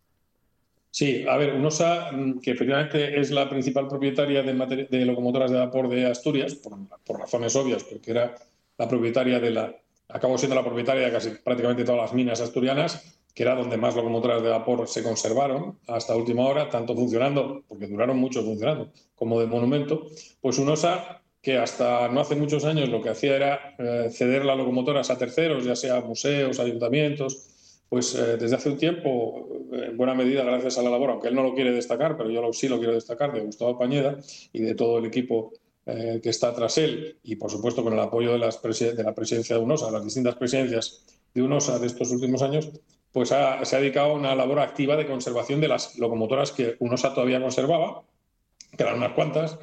Sí, a ver, UNOSA, que efectivamente es la principal propietaria de, materi- de locomotoras de vapor de Asturias, por, por razones obvias, porque era la propietaria de la, acabó siendo la propietaria de casi prácticamente todas las minas asturianas, que era donde más locomotoras de vapor se conservaron hasta última hora, tanto funcionando, porque duraron mucho funcionando, como de monumento. Pues UNOSA, que hasta no hace muchos años lo que hacía era eh, ceder las locomotoras a terceros, ya sea museos, ayuntamientos, pues eh, desde hace un tiempo, en buena medida gracias a la labor, aunque él no lo quiere destacar, pero yo lo, sí lo quiero destacar, de Gustavo Pañeda y de todo el equipo eh, que está tras él, y por supuesto con el apoyo de, las de la presidencia de UNOSA, de las distintas presidencias de UNOSA de estos últimos años, pues ha, se ha dedicado a una labor activa de conservación de las locomotoras que UNOSA todavía conservaba, que eran unas cuantas,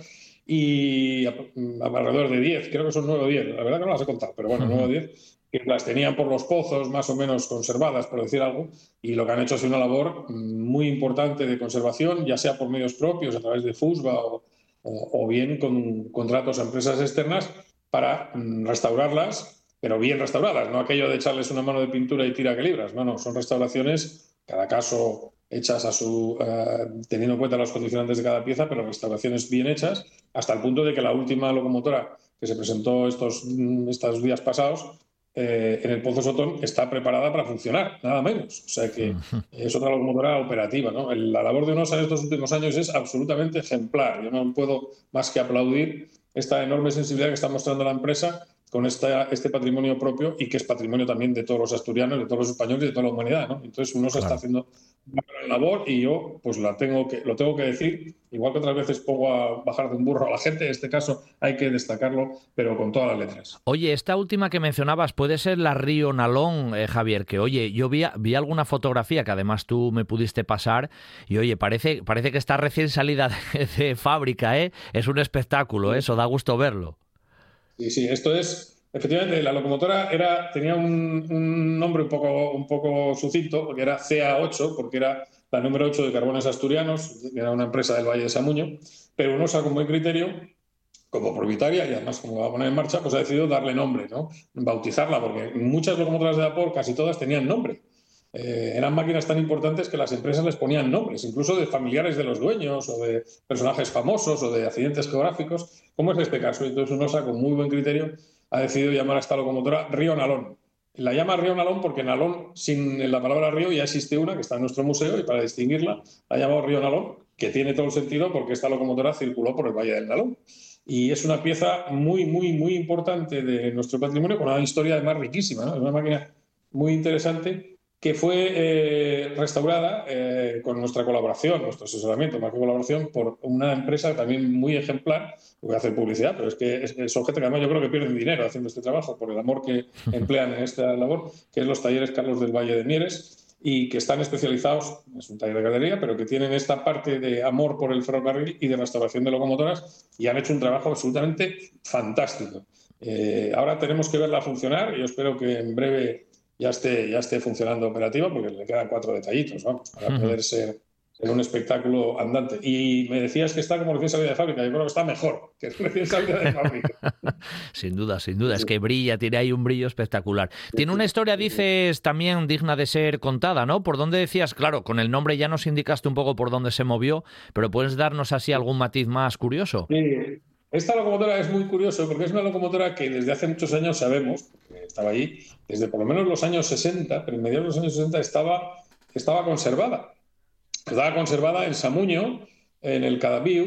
y a, a alrededor de diez, creo que son nueve o diez, la verdad que no las he contado, pero bueno, nueve o diez, que las tenían por los pozos más o menos conservadas, por decir algo, y lo que han hecho es una labor muy importante de conservación, ya sea por medios propios, a través de FUSBA o, o, o bien con contratos a empresas externas para restaurarlas, pero bien restauradas, no aquello de echarles una mano de pintura y tira que libras, no, no, son restauraciones, cada caso hechas a su, uh, teniendo en cuenta los condicionantes de cada pieza, pero restauraciones bien hechas, hasta el punto de que la última locomotora que se presentó estos, estos días pasados, eh, en el Pozo Sotón, está preparada para funcionar, nada menos. O sea que es otra locomotora operativa, ¿no? El, la labor de UNOSA en estos últimos años es absolutamente ejemplar. Yo no puedo más que aplaudir esta enorme sensibilidad que está mostrando la empresa con esta, este patrimonio propio, y que es patrimonio también de todos los asturianos, de todos los españoles y de toda la humanidad, ¿no? Entonces uno se claro. está haciendo una gran labor, y yo pues la tengo que, lo tengo que decir, igual que otras veces pongo a bajar de un burro a la gente, en este caso hay que destacarlo, pero con todas las letras. Oye, esta última que mencionabas puede ser la Río Nalón, eh, Javier, que oye, yo vi, vi alguna fotografía que además tú me pudiste pasar, y oye, parece, parece que está recién salida de, de fábrica, ¿eh? Es un espectáculo, ¿eh? Eso da gusto verlo. Sí, sí, esto es, efectivamente, la locomotora era, tenía un, un nombre un poco, un poco sucinto, porque era C A ocho, porque era la número ocho de Carbones Asturianos, que era una empresa del Valle de Samuño, pero UNOSA, con buen criterio, como propietaria y además como va a poner en marcha, pues ha decidido darle nombre, ¿no? Bautizarla, porque muchas locomotoras de vapor, casi todas, tenían nombre. Eh, eran máquinas tan importantes que las empresas les ponían nombres, incluso de familiares de los dueños o de personajes famosos o de accidentes geográficos, como es este caso. Entonces UNOSA, con muy buen criterio, ha decidido llamar a esta locomotora Río Nalón. La llama Río Nalón porque Nalón, sin la palabra río, ya existe una que está en nuestro museo, y para distinguirla la ha llamado Río Nalón, que tiene todo el sentido porque esta locomotora circuló por el Valle del Nalón. Y es una pieza muy, muy, muy importante de nuestro patrimonio, con una historia además riquísima, ¿no? Es una máquina muy interesante, que fue eh, restaurada eh, con nuestra colaboración, nuestro asesoramiento, más que colaboración, por una empresa también muy ejemplar. Voy a hacer publicidad, pero es que es, es gente que además yo creo que pierden dinero haciendo este trabajo por el amor que emplean en esta labor, que es los talleres Carlos del Valle de Mieres, y que están especializados, es un taller de galería, pero que tienen esta parte de amor por el ferrocarril y de restauración de locomotoras, y han hecho un trabajo absolutamente fantástico. Eh, ahora tenemos que verla funcionar, y yo espero que en breve ya esté, ya esté funcionando operativa, porque le quedan cuatro detallitos, vamos, para poder ser, ser un espectáculo andante. Y me decías que está como recién salida de fábrica. Yo creo que está mejor que recién salida de fábrica. Sin duda, sin duda. Sí. Es que brilla, tiene ahí un brillo espectacular. Tiene una historia, dices, también digna de ser contada, ¿no? ¿Por dónde decías? Claro, con el nombre ya nos indicaste un poco por dónde se movió, pero ¿puedes darnos así algún matiz más curioso? Sí. Esta locomotora es muy curiosa porque es una locomotora que desde hace muchos años sabemos, porque estaba allí, desde por lo menos los años sesenta, pero en mediados de los años sesenta estaba, estaba conservada. Estaba conservada en Samuño, en el Cadaviu.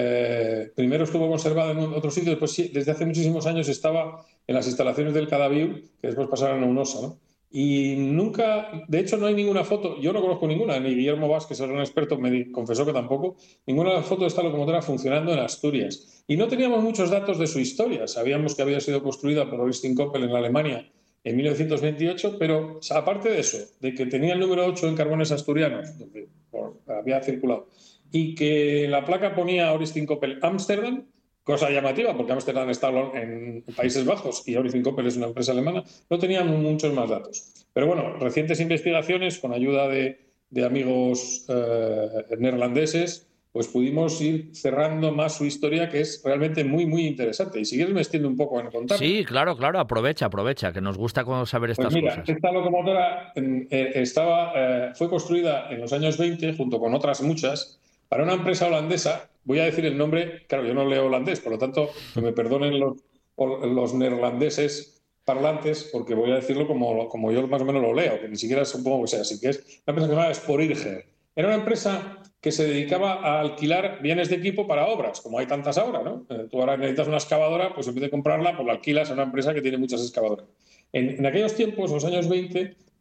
Eh, primero estuvo conservada en otro sitio, después sí, desde hace muchísimos años estaba en las instalaciones del Cadaviu, que después pasaron a UNOSA, ¿no? Y nunca, de hecho no hay ninguna foto, yo no conozco ninguna, ni Guillermo Vázquez, que era un experto, me confesó que tampoco, ninguna foto de esta locomotora funcionando en Asturias. Y no teníamos muchos datos de su historia. Sabíamos que había sido construida por Oristin Koppel en Alemania en mil novecientos veintiocho, pero aparte de eso, de que tenía el número ocho en Carbones Asturianos, donde había circulado, y que la placa ponía Oristin Koppel Ámsterdam, cosa llamativa, porque Ámsterdam está en Países Bajos y Oristin Koppel es una empresa alemana, no teníamos muchos más datos. Pero bueno, recientes investigaciones, con ayuda de, de amigos eh, neerlandeses, pues pudimos ir cerrando más su historia, que es realmente muy, muy interesante. Y si quieres me extiendo un poco en contar. Sí, claro, claro, aprovecha, aprovecha, que nos gusta saber estas pues mira, cosas. Esta locomotora eh, estaba, eh, fue construida en los años veinte, junto con otras muchas, para una empresa holandesa. Voy a decir el nombre, claro, yo no leo holandés, por lo tanto, que me perdonen los, los neerlandeses parlantes, porque voy a decirlo como, como yo más o menos lo leo, que ni siquiera supongo que sea así, que es una empresa que se llama Sporirger. Era una empresa que se dedicaba a alquilar bienes de equipo para obras, como hay tantas ahora, ¿no? Eh, tú ahora necesitas una excavadora, pues en vez de comprarla, pues la alquilas a una empresa que tiene muchas excavadoras. En, en aquellos tiempos, los años veinte,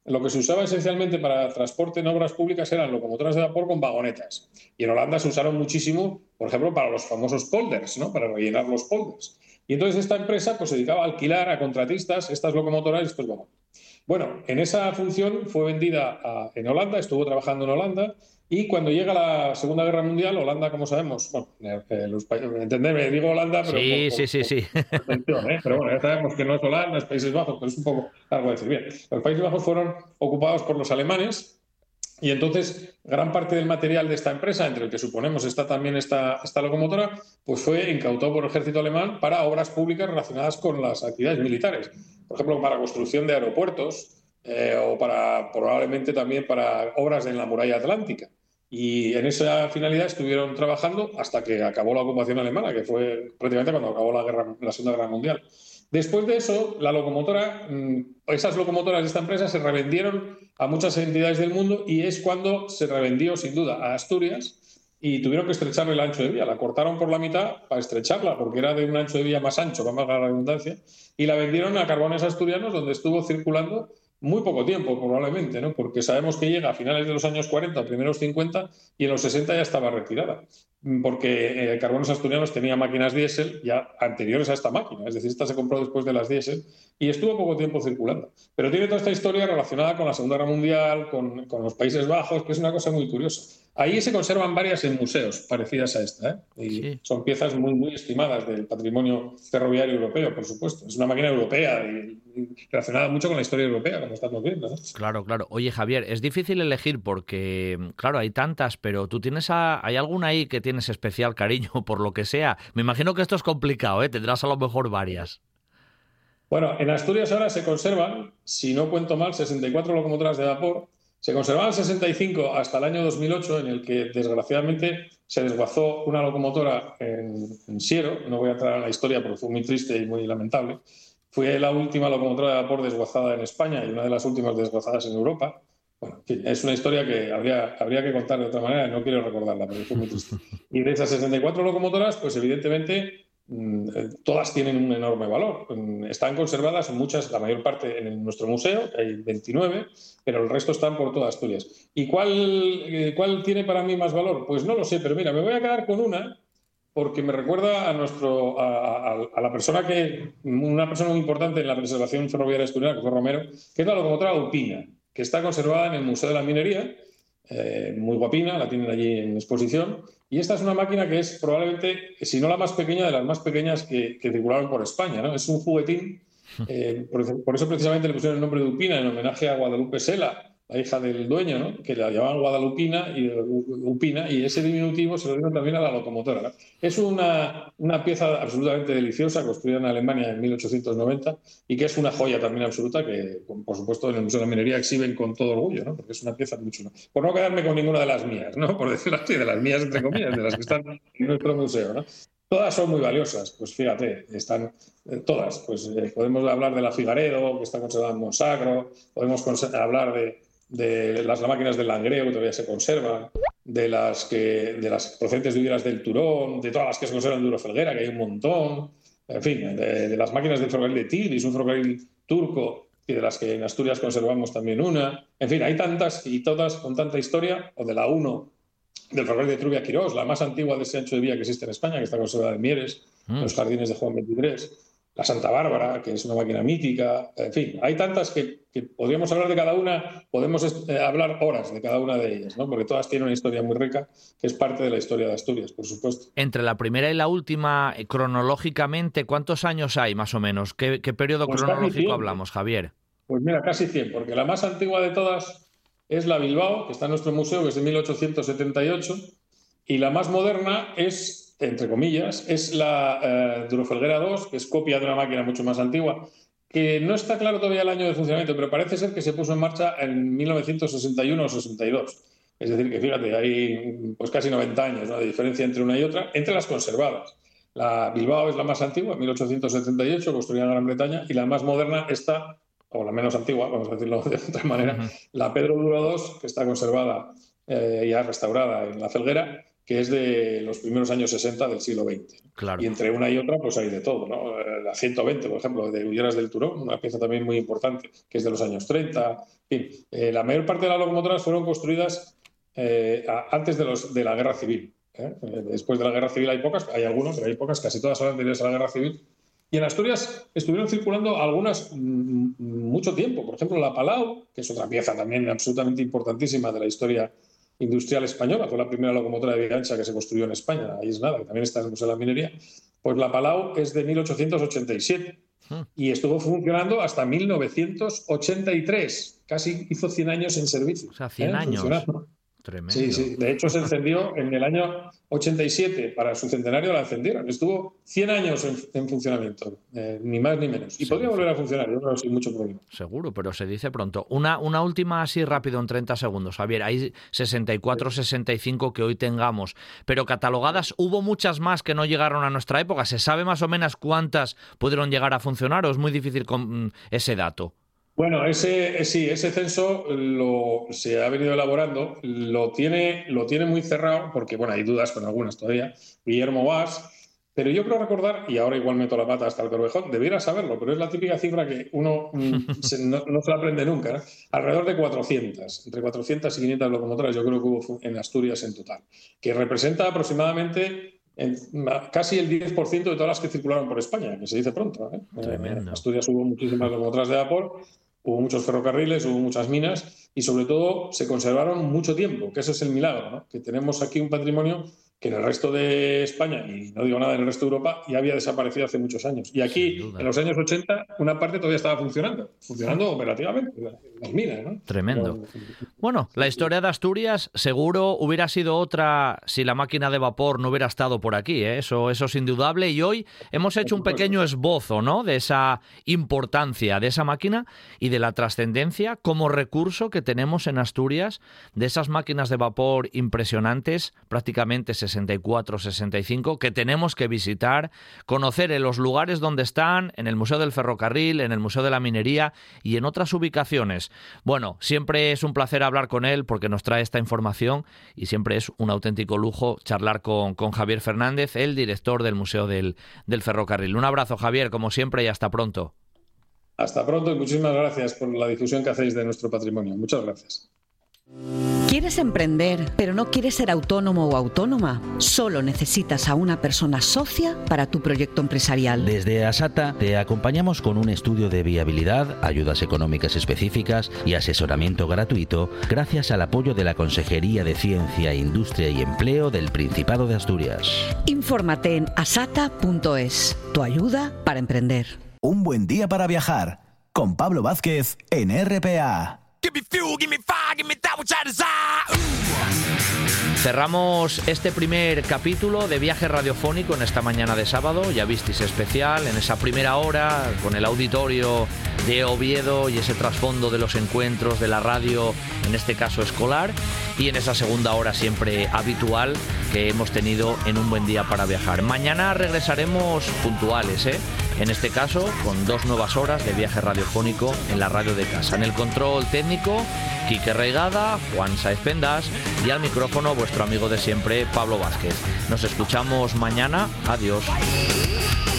lo que se usaba esencialmente para transporte en obras públicas eran locomotoras de vapor con vagonetas. Y en Holanda se usaron muchísimo, por ejemplo, para los famosos polders, ¿no? Para rellenar los polders. Y entonces esta empresa pues, se dedicaba a alquilar a contratistas estas locomotoras y estos vagones. Bueno, en esa función fue vendida a, en Holanda, estuvo trabajando en Holanda, y cuando llega la Segunda Guerra Mundial, Holanda, como sabemos, bueno, eh, los países, entendedme, digo Holanda, pero... Sí, por, por, sí, sí, sí. Por atención, ¿eh? Pero bueno, ya sabemos que no es Holanda, es Países Bajos, pero es un poco largo decir. Bien, los Países Bajos fueron ocupados por los alemanes, y entonces gran parte del material de esta empresa, entre el que suponemos está también esta, esta locomotora, pues fue incautado por el ejército alemán para obras públicas relacionadas con las actividades militares. Por ejemplo, para construcción de aeropuertos eh, o para probablemente también para obras en la muralla atlántica. Y en esa finalidad estuvieron trabajando hasta que acabó la ocupación alemana, que fue prácticamente cuando acabó la, guerra, la Segunda Guerra Mundial. Después de eso, la locomotora, esas locomotoras de esta empresa se revendieron a muchas entidades del mundo y es cuando se revendió, sin duda, a Asturias y tuvieron que estrecharle el ancho de vía. La cortaron por la mitad para estrecharla, porque era de un ancho de vía más ancho, para más la redundancia, y la vendieron a Carbones Asturianos, donde estuvo circulando muy poco tiempo, probablemente, ¿no? Porque sabemos que llega a finales de los años cuarenta, primeros cincuenta, y en los sesenta ya estaba retirada. Porque eh, Carbones Asturianos tenía máquinas diésel ya anteriores a esta máquina, es decir, esta se compró después de las diésel y estuvo poco tiempo circulando. Pero tiene toda esta historia relacionada con la Segunda Guerra Mundial, con, con los Países Bajos, que es una cosa muy curiosa. Ahí se conservan varias en museos parecidas a esta, ¿eh? Y sí. Son piezas muy, muy estimadas del patrimonio ferroviario europeo, por supuesto. Es una máquina europea y, y relacionada mucho con la historia europea, como estamos viendo, ¿no? Claro, claro. Oye, Javier, es difícil elegir porque, claro, hay tantas, pero tú tienes a, ¿hay alguna ahí que tienes especial cariño por lo que sea? Me imagino que esto es complicado, ¿eh? Tendrás a lo mejor varias. Bueno, en Asturias ahora se conservan, si no cuento mal, sesenta y cuatro locomotoras de vapor. Se conservaban sesenta y cinco hasta el año dos mil ocho, en el que desgraciadamente se desguazó una locomotora en, en Siero. No voy a entrar en la historia porque fue muy triste y muy lamentable. Fue la última locomotora de vapor desguazada en España y una de las últimas desguazadas en Europa. Bueno, en fin, es una historia que habría, habría que contar de otra manera y no quiero recordarla, pero fue muy triste. Y de esas sesenta y cuatro locomotoras, pues evidentemente todas tienen un enorme valor. Están conservadas muchas, la mayor parte en nuestro museo, hay veintinueve, pero el resto están por toda Asturias. ¿Y cuál, cuál tiene para mí más valor? Pues no lo sé, pero mira, me voy a quedar con una porque me recuerda a nuestro a, a, a la persona que una persona muy importante en la preservación ferroviaria asturiana, que fue Romero, que es la locomotora Upina, que está conservada en el Museo de la Minería. Eh, muy guapina, la tienen allí en exposición, y esta es una máquina que es probablemente, si no la más pequeña, de las más pequeñas que, que circularon por España, ¿no? Es un juguetín, eh, por, por eso precisamente le pusieron el nombre de Upina en homenaje a Guadalupe Sela, la hija del dueño, ¿no? Que la llamaban Guadalupina y Upina, y ese diminutivo se lo dieron también a la locomotora, ¿no? Es una, una pieza absolutamente deliciosa, construida en Alemania en mil ochocientos noventa, y que es una joya también absoluta que, por supuesto, en el Museo de la Minería exhiben con todo orgullo, ¿no? Porque es una pieza muy chula. Por no quedarme con ninguna de las mías, ¿no? Por decirlo así, de las mías, entre comillas, de las que están en nuestro museo, ¿no? Todas son muy valiosas, pues fíjate, están eh, todas. Pues eh, podemos hablar de la Figaredo, que está conservada en Monsagro, podemos hablar de de las máquinas del Langreo, que todavía se conservan, de las, que, de las procedentes de Higueras del Turón, de todas las que se conservan de Durofelguera, que hay un montón, en fin, de, de las máquinas del ferrocarril de Tigris, un ferrocarril turco, y de las que en Asturias conservamos también una. En fin, hay tantas y todas con tanta historia, o de la uno, del ferrocarril de Trubia-Quirós, la más antigua de ese ancho de vía que existe en España, que está conservada en Mieres, mm. en los jardines de Juan veintitrés. La Santa Bárbara, que es una máquina mítica, en fin, hay tantas que, que podríamos hablar de cada una, podemos eh, hablar horas de cada una de ellas, ¿no? Porque todas tienen una historia muy rica, que es parte de la historia de Asturias, por supuesto. Entre la primera y la última, cronológicamente, ¿cuántos años hay más o menos? ¿Qué, qué periodo pues cronológico hablamos, Javier? Pues mira, casi cien, porque la más antigua de todas es la Bilbao, que está en nuestro museo, que es de mil ochocientos setenta y ocho, y la más moderna es, entre comillas, es la eh, Durofelguera dos, que es copia de una máquina mucho más antigua, que no está claro todavía el año de funcionamiento, pero parece ser que se puso en marcha en mil novecientos sesenta y uno o sesenta y dos. Es decir, que fíjate, hay pues casi noventa años, ¿no?, de diferencia entre una y otra, entre las conservadas. La Bilbao es la más antigua, mil ochocientos setenta y ocho, construida en Gran Bretaña, y la más moderna está, o la menos antigua, vamos a decirlo de otra manera, uh-huh. la Pedro Duro dos, que está conservada eh, ya restaurada en la Felguera, que es de los primeros años sesenta del siglo veinte. Claro. Y entre una y otra pues hay de todo, ¿no? La ciento veinte, por ejemplo, de Ulleras del Turón, una pieza también muy importante, que es de los años treinta. En fin, eh, la mayor parte de las locomotoras fueron construidas eh, a, antes de, los, de la Guerra Civil. ¿eh? Después de la Guerra Civil hay pocas, hay algunos, pero hay pocas, casi todas son anteriores a la Guerra Civil. Y en Asturias estuvieron circulando algunas mmm, mucho tiempo. Por ejemplo, la Palau, que es otra pieza también absolutamente importantísima de la historia industrial española, fue la primera locomotora de viga ancha que se construyó en España, ahí es nada, que también está en el Museo de la Minería. Pues la Palau es de mil ochocientos ochenta y siete hmm. y estuvo funcionando hasta mil novecientos ochenta y tres. Casi hizo cien años en servicio. O sea, cien ¿eh? años. Funcionando. Tremendo. Sí, sí. De hecho, se encendió en el año ochenta y siete. Para su centenario la encendieron. Estuvo cien años en, en funcionamiento, eh, ni más ni menos. Y sí, podría volver a funcionar, yo creo, sin mucho problema. Seguro, pero se dice pronto. Una, una última así rápido en treinta segundos. Javier, hay sesenta y cuatro, sesenta y cinco que hoy tengamos, pero catalogadas hubo muchas más que no llegaron a nuestra época. ¿Se sabe más o menos cuántas pudieron llegar a funcionar o es muy difícil con ese dato? Bueno, ese sí, ese censo lo, se ha venido elaborando, lo tiene, lo tiene muy cerrado, porque bueno, hay dudas con algunas todavía, Guillermo Bas, pero yo creo recordar, y ahora igual meto la pata hasta el Corvejón, debiera saberlo, pero es la típica cifra que uno mm, se, no, no se la aprende nunca, ¿no? Alrededor de cuatrocientas, entre cuatrocientas y quinientas locomotoras yo creo que hubo en Asturias en total, que representa aproximadamente en, casi el diez por ciento de todas las que circularon por España, que se dice pronto, ¿eh? En Asturias hubo muchísimas locomotoras de vapor. Hubo muchos ferrocarriles, hubo muchas minas y sobre todo se conservaron mucho tiempo, que eso es el milagro, ¿no? Que tenemos aquí un patrimonio que en el resto de España, y no digo nada en el resto de Europa, ya había desaparecido hace muchos años. Y aquí, en los años ochenta, una parte todavía estaba funcionando, funcionando operativamente, las minas, ¿no? Tremendo. Bueno, la historia de Asturias seguro hubiera sido otra si la máquina de vapor no hubiera estado por aquí, ¿eh? Eso, eso es indudable. Y hoy hemos hecho un pequeño esbozo, ¿no?, de esa importancia de esa máquina y de la trascendencia como recurso que tenemos en Asturias, de esas máquinas de vapor impresionantes, prácticamente sesenta y cuatro, sesenta y cinco, que tenemos que visitar, conocer en los lugares donde están, en el Museo del Ferrocarril, en el Museo de la Minería y en otras ubicaciones. Bueno, siempre es un placer hablar con él porque nos trae esta información y siempre es un auténtico lujo charlar con, con Javier Fernández, el director del Museo del, del Ferrocarril. Un abrazo, Javier, como siempre, y hasta pronto. Hasta pronto y muchísimas gracias por la difusión que hacéis de nuestro patrimonio. Muchas gracias. ¿Quieres emprender, pero no quieres ser autónomo o autónoma? Solo necesitas a una persona socia para tu proyecto empresarial. Desde Asata te acompañamos con un estudio de viabilidad, ayudas económicas específicas y asesoramiento gratuito gracias al apoyo de la Consejería de Ciencia, Industria y Empleo del Principado de Asturias. Infórmate en asata punto es, tu ayuda para emprender. Un buen día para viajar con Pablo Vázquez en R P A. Cerramos este primer capítulo de viaje radiofónico en esta mañana de sábado, ya visteis especial, en esa primera hora con el auditorio de Oviedo y ese trasfondo de los encuentros de la radio, en este caso escolar, y en esa segunda hora siempre habitual que hemos tenido en Un Buen Día para Viajar. Mañana regresaremos puntuales, ¿eh? En este caso, con dos nuevas horas de viaje radiofónico en la radio de casa. En el control técnico, Quique Reigada, Juan Sáez Pendas y al micrófono vuestro amigo de siempre, Pablo Vázquez. Nos escuchamos mañana. Adiós.